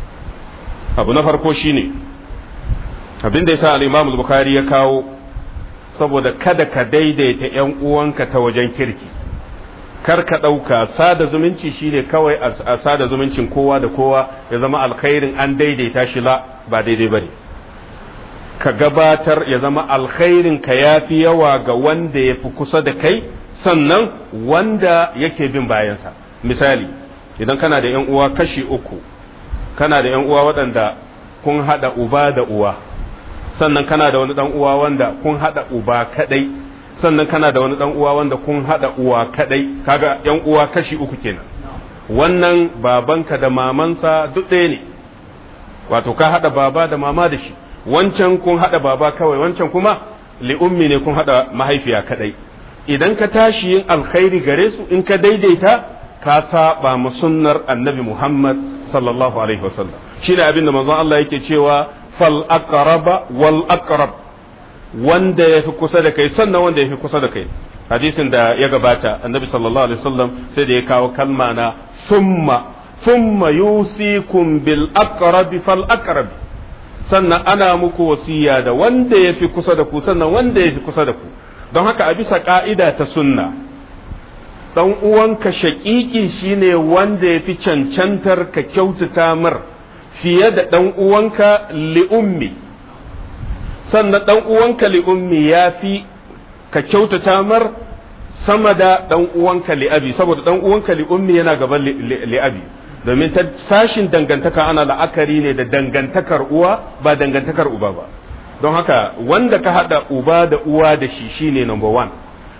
A: abu na farko shine abin da yasa al-Imam al-Bukhari ya kawo saboda kada ka daidaita ƴan uwanka ta wajen kirki kar ka ɗauka sada zumunci shine kawai a sada zumuncin kowa da kowa ya zama alkhairin an daidaita shi la ba daidai bane ka gabatar ya zama alkhairin ka yafi yawa ga wanda ya fi kusa da kai sannan wanda yake bin bayansa misali idan kana da yan uwa kashi uku kana da yan uwa waɗanda kun haɗa uba da uwa sannan kana da wani ɗan uwa wanda kun haɗa uba kaɗai sannan kana da wani ɗan uwa wanda kun haɗa uwa kaɗai kaga yan uwa kashi uku kenan wannan babanka da mamansa duk ɗaya ne wato ka haɗa baba da mama da shi wancan kun haɗa baba kawai wancan kuma li'ummi ne kun haɗa mahaifiya kaɗai idan ka tashi yin alkhairi gare su in ka daidaita ka saba mu sunnar annabi Muhammad sallallahu alaihi wasallam shine abin da manzon Allah yake cewa fal aqraba wal aqrab wanda yafi kusa da kai sannan wanda yafi kusa da kai hadisin da ya gabata annabi sallallahu alaihi wasallam sai da ya kawo kalma na summa summa yusikum bil aqrab fal aqrab sannan ana muku wasiya da wanda yafi kusa da ku sannan wanda yafi kusa da ku don haka a bisa ka'ida ta sunna dan uwanka shaƙiƙi shine wanda yafi cancantar ka kyautata mar fiye da dan uwanka li'ummi sannan dan uwanka li'ummi yafi ka kyautata mar sama da dan uwanka li'abi saboda dan uwanka li'ummi yana gaban li'abi domin ta sashin dangantaka ana la'akari ne da dangantakar uwa ba dangantakar uba ba don haka wanda ka hada uba da uwa da shi shine number one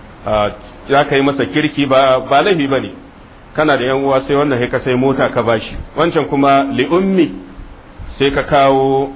A: ya kai masa kirki ba ba laifi bane kana da yan uwa sai wannan sai ka sai mota ka bashi wancan kuma li ummi sai ka kawo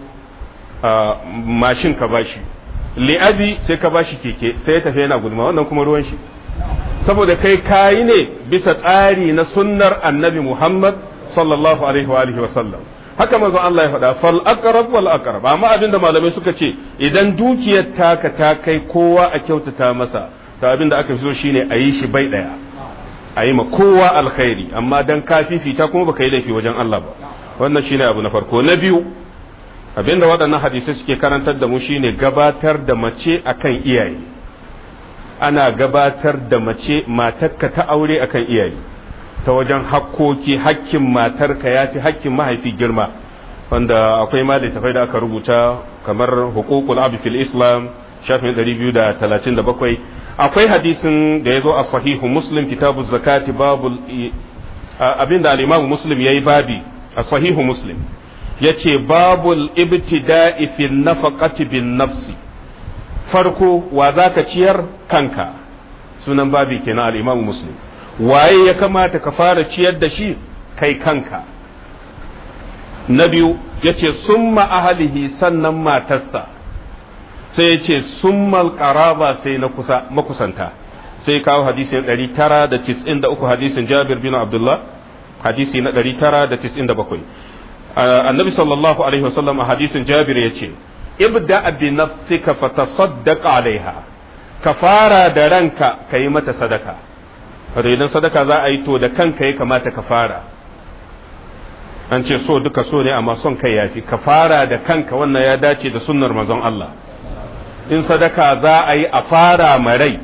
A: mashin ka bashi li abi sai ka bashi keke sai ya tafi yana guduma wannan kuma ruwan shi saboda kai kayi ne bisa tsari na sunnar annabi Muhammad sallallahu alaihi wa alihi wa sallam haka manzo Allah ya faɗa fal aqrab wal aqrab amma abinda malamai suka ce idan dukiyar taka ta kai kowa a kyautata masa to abinda aka fi so shine a yi shi bai daya a yi ma kowa alkhairi amma dan ka fifita kuma baka yi laifi wajen Allah ba wannan shine abu na farko na biyu abinda waɗannan hadisai suke karantar da mu shine gabatar da mace akan iyaye ana gabatar da mace matarka ta aure akan iyaye ta wajen hakkoki hakkin matarka ya fi hakkin mahaifi girma wanda akwai ma littafai da aka rubuta kamar hukukul abi fil islam shafin ɗari biyu da talatin da bakwai akwai hadisin da ya zo a sahihu muslim kitabu zakati babul abinda al-imamu muslim yayi babi a sahihu muslim yace babul ibtida'i fil nafaqati bin nafsi farko wa za ka ciyar kanka, sunan babi kenan al-Imam Muslim. Waye ya kamata ka fara ciyar da shi? Kai kanka. Na biyu yace summa ahlihi, sannan matarsa, sai yace summal qaraba, sai na kusa makusanta. sai kawo hadisin ɗari tara da tis'in da uku hadisin Jabir bin Abdullah, hadisi na ɗari tara da tis'in da bakwai. Annabi sallallahu alaihi wasallam a hadisin Jabir ya ce, ibda bi nafsika fatasaddaq alaiha, ka fara da ranka ka yi mata sadaka. Wato idan sadaka za a yi to da kanka ya kamata ka fara. An ce so duka so ne amma son kai yafi, ka fara da kanka, wannan ya dace da sunnar manzon Allah. In sadaka za a yi a fara marai,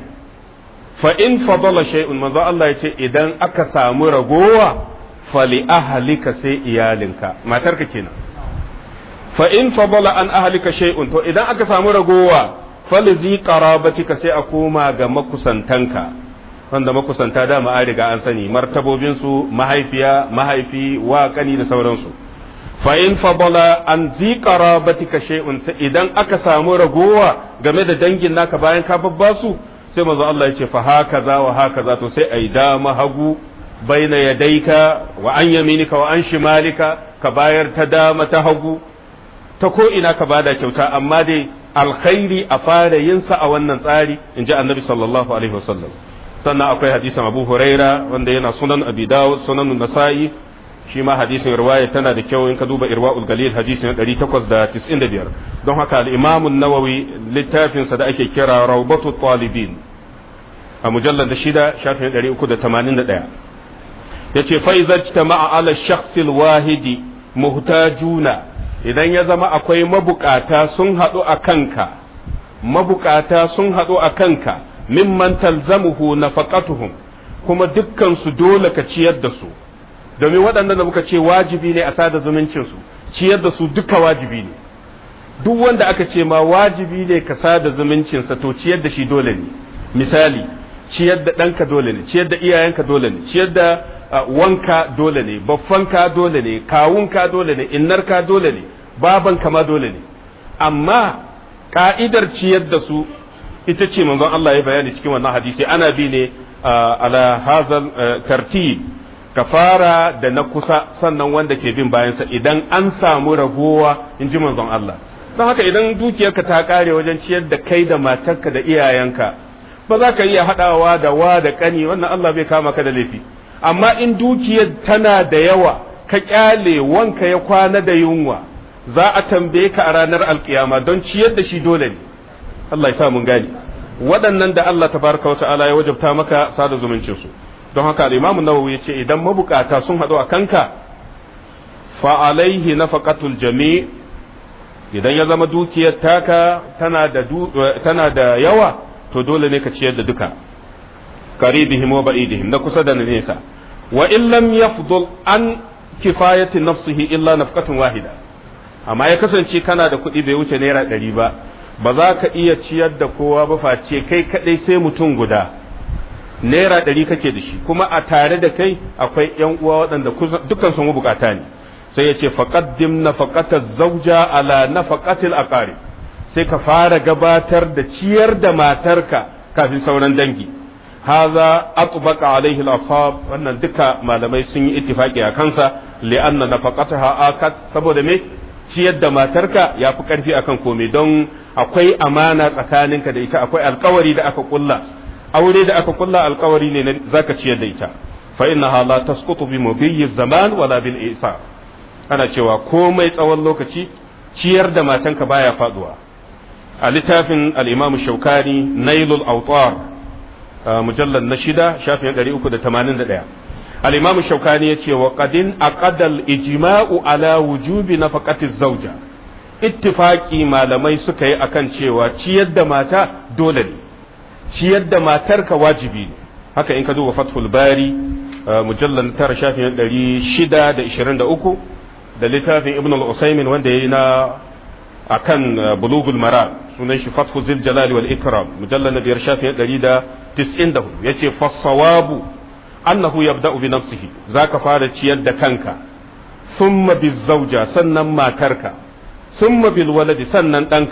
A: fa in fadala shay'un, manzon Allah ya ce idan aka samu ragowa fali ahlika, sai iyalinka, matarka kenan. fa in fadala an ahlika shay'un, to idan aka samu ragowa fali zi qarabatika, sai a koma ga makusantanka, wanda makusanta da ma riga an sani martabobin su mahaifiya, mahaifi, wa kani da sauransu. fa in fadala an zi qarabatika shay'un, idan aka samu ragowa game da dangin naka bayan ka babbasu, sai manzo Allah ya ce fa hakaza wa hakaza, to sai ai dama hagu baina yadaika wa an yaminika wa an shimalika, ka bayar ta dama ta hagu, ta ko ina ka bada kyauta, amma dai alkhairi a fara yin sa a wannan tsari, in ji annabi sallallahu alaihi wasallam. Sannan akwai hadisin Abu Huraira wanda yana sunan Abi Dawud, sunan Nasa'i, shi ma hadisin riwaya tana da kyau in ka duba Irwaul Galil hadisin ɗari takwas da tis'in da biyar. Don haka al-Imam an-Nawawi littafin sa da ake kira Rawbatu Talibin a mujallad da shida shafin ɗari uku da tamanin da ɗaya yace fa idza ijtama'a ala shakhsi al-wahidi muhtajuna, idan ya zama akwai mabukata sun haɗu a kanka, mabukata sun haɗu a kanka, mimman talzamuhu nafaqatuhum, kuma dukkan su dole ka ciyar da su, domin waɗannan da muka ce wajibi ne a sada zumuncin su, ciyar da su duka wajibi ne. Duk wanda aka ce ma wajibi ne ka sada zumuncin sa, to ciyar da shi dole ne. Misali, ciyar da ɗanka dole ne, ciyar da iyayenka dole ne, ciyar da wanka dole ne, baffanka dole ne, kawunka dole ne, innarka dole ne, babanka ma dole ne. Amma ka'idar ciyar da su ita ce manzon Allah ya bayani cikin wannan hadisi, ana bi ne ala hazal tartib, ka fara da na kusa sannan wanda ke bin bayansa idan an samu ragowa, in ji manzon Allah. Don haka idan dukiyarka ta kare wajen ciyar da kai da matarka da iyayenka, ba za ka iya haɗawa da wa da ƙani, wannan Allah bai kama ka da laifi. Amma in dukiyar tana da yawa, ka kyale wanka ya kwana da yunwa, za a tambaye ka a ranar alkiyama, don ciyar da shi dole ne. Allah ya sa mun gane. Waɗannan da Allah tabaraka wa ta'ala ya wajabta maka sada zumuncin su. Don haka al-Imam Nawawi ya ce idan mabukata sun haɗu a kanka, fa alaihi nafaqatul jami', idan ya zama dukiyar taka tana da tana da yawa, to dole ne ka ciyar da duka, qaribihim wa ba'idihim, na kusa da na nesa. Wa in lam yafdul an kifayati nafsihi illa nafqatun wahida, amma ya kasance kana da kuɗi bai wuce naira ɗari ba, ba za ka iya ciyar da kowa ba face kai kaɗai sai mutum guda, naira ɗari kake da shi, kuma a tare da kai akwai ƴan uwa waɗanda dukkan sun bukata ne, sai ya ce faqaddim nafaqata zawja ala nafaqatil aqarib, sai ka fara gabatar da ciyar da matarka kafin sauran dangi. haza atbaqa alaihi al-ashab, wannan duka malamai sun yi ittifaki a kansa, li'anna nafaqataha akat, saboda me ciyar da matarka yafi karfi akan komai, don akwai amana tsakaninka da ita, akwai alkawari da aka kulla, aure da aka kulla alkawari ne zaka ciyar da ita. fa innaha la tasqutu bi mudiyyi zaman wala bil isa, ana cewa komai tsawon lokaci ciyar da matanka baya faduwa. A littafin al-Imam Shawkani Nailul Awtar mujallad na shida shafin ɗari uku da tamanin da ɗaya, al-Imam Shawkani ya ce wa qadin aqadal ijma'u ala wujubi nafaqati zawja, ittifaqi malamai suka yi akan cewa ciyar da mata dole ne, ciyar da matarka wajibi ne. Haka in ka duba Fathul Bari mujallad tara shafin ɗari shida da ishirin da uku, da littafin Ibn al-Usaymin wanda yayi na akan Bulughul Maram, sunan shi Fathu Zil Jalali wal Ikram, mujallad na biyar shafin ɗari da tis'in da hudu, yace fasawabu annahu yabda'u bi nafsihi, zaka fara ciyar da kanka, thumma bizawja, sannan matarka, thumma bil waladi, sannan danka,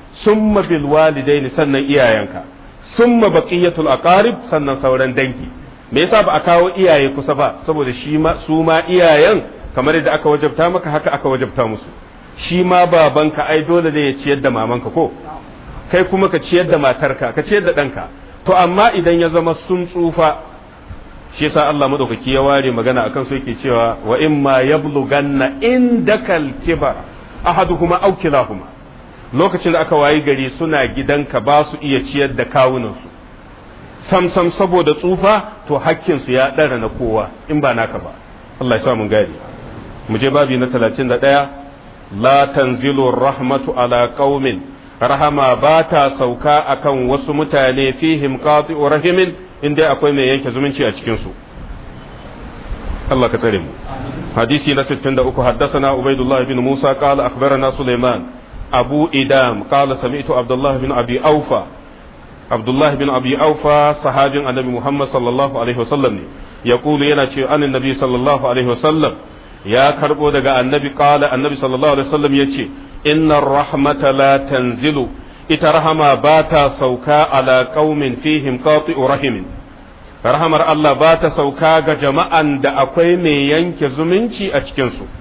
A: summa bil walidaini sannan iyayenka summa baqiyatul aqarib sannan sauran dangi. Me yasa ba a kawo iyaye kusa ba? saboda shi ma su ma iyayen kamar yadda aka wajabta maka haka aka wajabta musu. shi ma babanka ai dole ne ya ciyar da mamanka ko kai kuma ka ciyar da matarka ka ciyar da ɗanka. to amma idan ya zama sun tsufa, shi yasa Allah madaukaki ya ware magana akan su yake cewa wa imma yablughanna indakal kibar ahaduhuma aw kilahuma. lokacin da aka wayi gari suna gidanka ba su iya ciyar da kawunansu sam sam saboda tsufa, to hakkin su ya dara na kowa in ba naka ba. Allah ya sa mun gari. mu je babi na talatin da ɗaya. la tanzilu rahmatu ala qaumin, rahama ba ta sauka akan wasu mutane fihim qati'u rahimin, inda akwai mai yanke zumunci a cikin su. Allah ka tsare mu. hadisi na sittin da uku. haddathana ubaidullah bin musa qala akhbarana sulaiman abu idam qala sami'tu abdullah bin abi aufa. abdullah bin abi aufa sahabin annabi muhammad sallallahu alaihi wasallam ne, yaqulu yana ce anin nabi sallallahu alaihi wasallam, ya karbo daga annabi qala annabi sallallahu alaihi wasallam yace inna rahmata la tanzilu, ita rahama ba ta sauka ala qaumin fihim qati'u rahimin, rahamar Allah ba ta sauka ga jama'an da akwai mai yanke zumunci a cikin su.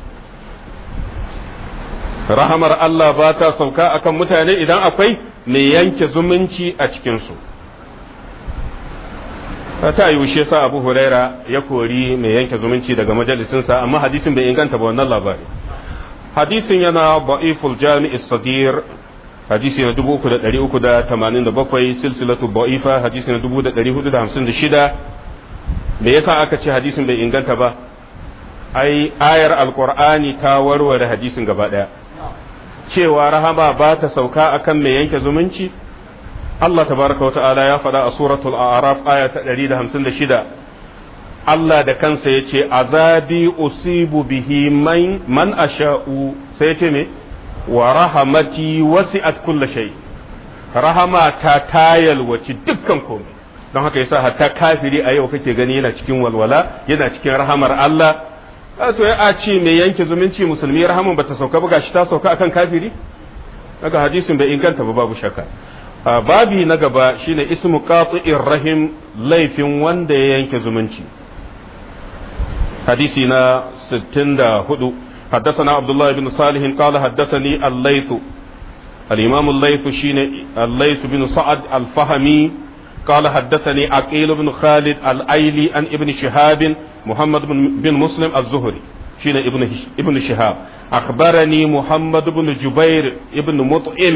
A: rahamar Allah ba ta sauka akan mutane idan akwai mai yanke zumunci a cikin su. ta yi wushe sa Abu Huraira ya kori mai yanke zumunci daga majalisinsa, amma hadisin bai inganta ba wannan labari. hadisin yana ba'iful jami'is sagir, hadisi na dubu uku da ɗari uku da tamanin da bakwai, silsilatu ba'ifa hadisi na dubu da ɗari hudu da hamsin da shida. me yasa aka ce hadisin bai inganta ba? ai ayar alqur'ani ta warware hadisin gaba ɗaya, cewa rahama ba ta sauka akan mai yanke zumunci. Allah tabaraka wa ta'ala ya faɗa a suratul a'raf aya ta ɗari da hamsin da shida. Allah da kansa ya ce azabi usibu bihi man, man asha'u, sai ya ce me wa rahamati wasi'at kulla shay, rahama ta tayalwaci dukkan komai. don haka yasa hatta kafiri a yau kake gani yana cikin walwala, yana cikin rahamar Allah. to ya a ce me yanke zumunci musulmi rahaman bata sauka ba, gashi ta sauka akan kafiri. daga hadisin bai inganta ba babu shakka. babi na gaba shine ismu qati'ir rahim, laifin wanda ya yanke zumunci. hadisi na sittin da hudu. حدثنا عبد الله بن صالح قال حدثني الليث الإمام الليث شين الليث بن سعد الفهمي قال حدثني عقيل بن خالد الأيلي عن ابن شهاب محمد بن مسلم الزهري شين ابن ابن شهاب أخبرني محمد بن جبير ابن مطعم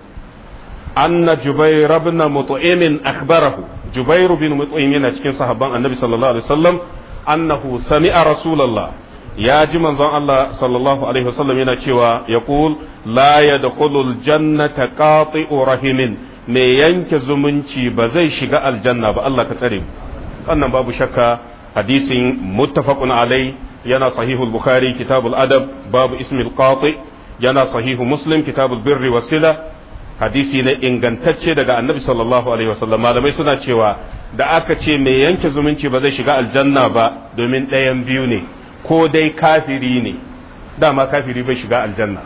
A: أن جبير بن مطعم أخبره جبير بن مطعم cikin sahabban annabi sallallahu alaihi wasallam annahu sami'a rasulullah, ya ji manzon Allah sallallahu alaihi wasallam yana cewa yaqul la yadkhulul jannata qati'u rahimin, me yanke zumunci ba zai shiga aljanna ba. Allah ka tsare mu. wannan babu shakka hadisin muttafaqun alai, yana sahihul bukhari kitabul adab babu ismil qati, yana sahihu muslim kitabul birri wasila, hadisi ne ingantacce daga annabi sallallahu alaihi wasallam. malamai suna cewa da aka ce mai yanke zumunci ba zai shiga aljanna ba domin ɗayan biyu ne, ko dai kafiri ne, dama kafiri bai shiga aljanna,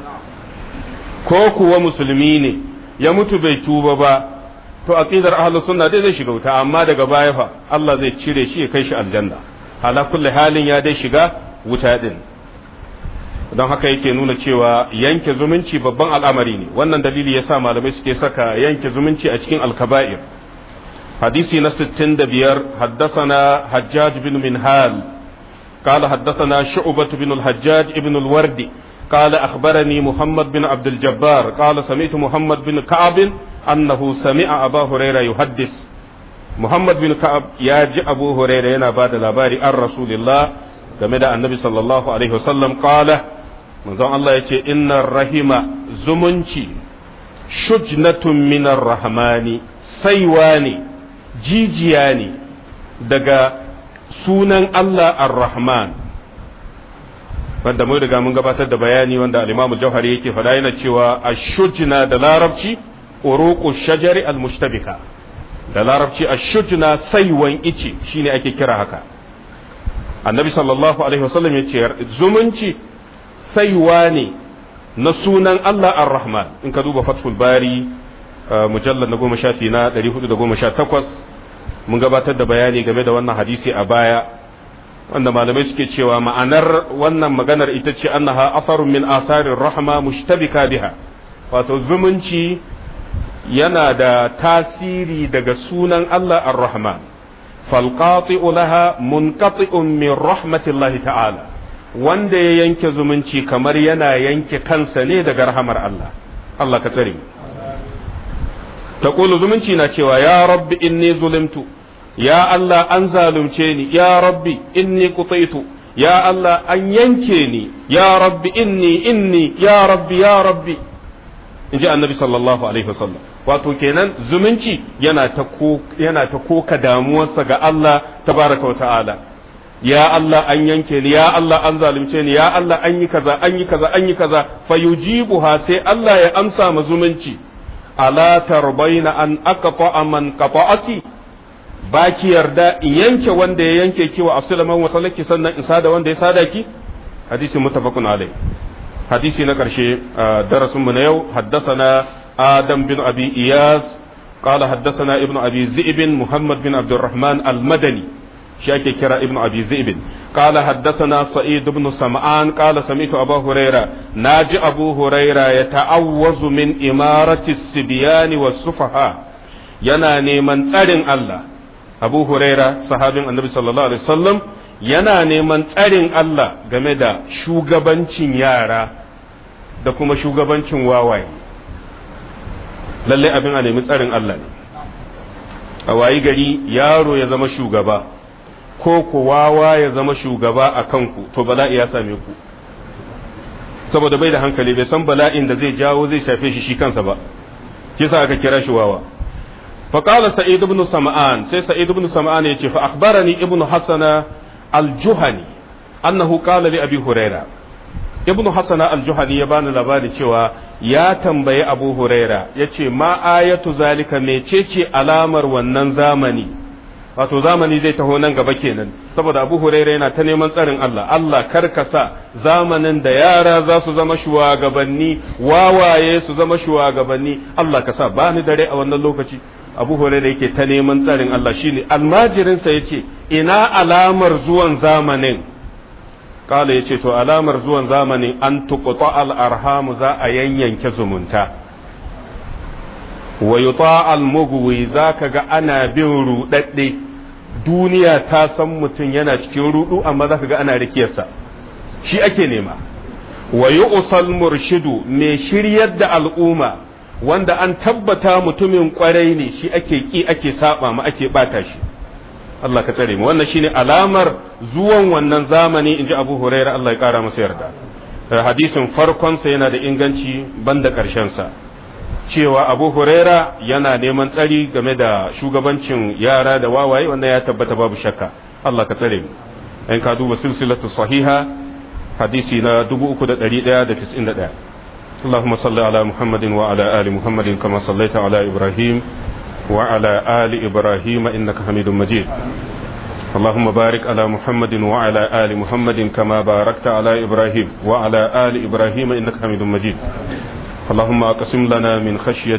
A: ko kuwa musulmi ne ya mutu bai tuba ba, to aqidar ahlus sunna dai zai shiga wuta, amma daga baya fa Allah zai cire shi ya kai shi aljanna. ala kulli halin ya dai shiga wuta din. don haka yake nuna cewa yanke zumunci babban al'amari ne. wannan dalili yasa malamai suke saka yanke zumunci a cikin alkaba'ir. hadisi na sittin da biyar. haddathana hajjaj bin minhal قال حدثنا شعبة بن الحجاج ابن الوردي قال أخبرني محمد بن عبد الجبار قال سمعت محمد بن كعب أنه سمع أبا هريرة يحدث. محمد بن كعب ياجي أبو هريرة ينا بعد الأباري عن رسول الله كما النبي صلى الله عليه وسلم قال من زمان الله يقول إن الرحم زمنشي شجنة من الرحمن سيواني جيجياني دقا sunan Allah ar-Rahman, wanda mun riga mun gabatar da bayani wanda al-Imam Jauhari yake faɗa, yana cewa ash-shujna da larabci uruqu shajari al-mushtabika, da larabci ash-shujna saiwan ice shine ake kira haka. annabi sallallahu alaihi wasallam yace zumunci saiwa ne na sunan Allah ar-Rahman in ka duba Fathul Bari mujallad na goma shafi na ɗari hudu da goma sha takwas mun gabatar da bayani game da wannan hadisi a baya wanda malamai suke cewa ma'anar wannan maganar ita ce annaha asarun min asarir rahma mushtabika biha wato zumunci yana da tasiri daga sunan Allah ar-Rahman falqati'u laha munqati'un min rahmatillahi ta'ala wanda ya yanke zumunci kamar yana yanke kansa ne daga rahamar Allah Allah ka tsare taqulu zumunci na cewa ya rabbi inni zulimtu ya Allah an zalunce ni ya rabbi inni qutaitu ya Allah an yanke ni ya rabbi inni inni ya rabbi ya rabbi inji annabi sallallahu alaihi wasallam wato kenan zumunci yana ta yana ta koka damuwarsa ga Allah tabaraka wa ta'ala ya Allah an yanke ni ya Allah an zalunce ni ya Allah an yi kaza an yi kaza an yi kaza fayujibuha sai Allah ya amsa ma zumunci ala tarbaina an aqta man qata'aki baki yarda in yanke wanda ya yanke ki wa aslaman wa salaki sannan in sada wanda ya sada ki hadisi muttafaqun alai hadisi na karshe darasin mu na yau haddathana adam bin abi iyas qala haddathana ibnu abi zi'b muhammad bin abdurrahman al-madani شاكي كرا ابن أبي ذئب قال حدثنا سعيد بن سمعان قال سمعت أبا هريرة ناجي أبو هريرة يتعوذ من إمارة السبيان والسفهاء يناني من ترين الله أبو هريرة صحابي النبي صلى الله عليه وسلم يناني من ترين الله جمدا shugabancin yara da kuma shugabancin wawaye lalle abin a nemi tsarin Allah ne a wayi gari yaro ya zama shugaba ko ku wawa ya zama shugaba a kanku to bala'i ya same ku saboda bai da hankali bai san bala'in da zai jawo zai shafe shi shi kansa ba kisa aka kira shi wawa fa qala sa'id ibn sam'an sai sa'id ibn sam'an yace fa akhbarani ibn hasana al-juhani annahu qala li abi huraira ibn hasana al-juhani ya bani labari cewa ya tambayi abu huraira yace ma ayatu zalika mecece alamar wannan zamani wato zamani zai taho nan gaba kenan saboda abu huraira yana ta neman tsarin Allah Allah karkasa zamanin da yara za su zama shugabanni wawaye su zama shugabanni Allah ka sa ba ni dare a wannan lokaci abu huraira yake ta neman tsarin Allah shine almajirinsa yace ina alamar zuwan zamanin kala yace to alamar zuwan zamanin an tuqta al arham za a yanyanke zumunta wa yuta al-mughwi zaka ga ana bin rudadde duniya ta san mutum yana cikin rudu amma zaka ga ana rikiyarsa shi ake nema wa yu'sal murshidu me shiryar da al'umma wanda an tabbata mutumin kwarai ne shi ake ki ake saba ma ake bata shi Allah ka tsare mu wannan shine alamar zuwan wannan zamani inji Abu Hurairah Allah ya kara masa yarda hadisin farkon sa yana da inganci banda karshen sa cewa abu huraira yana neman tsari game da shugabancin yara da wawaye wannan ya tabbata babu shakka Allah ka tsare mu in ka duba silsilatu sahiha hadisi na dubu uku da ɗari ɗaya da tis'in da ɗaya اللهم صل على محمد وعلى آل محمد كما صليت على إبراهيم وعلى آل إبراهيم إنك حميد مجيد اللهم بارك على محمد وعلى آل محمد كما باركت على إبراهيم وعلى آل إبراهيم إنك حميد مجيد اللهم أقسم لنا من خشية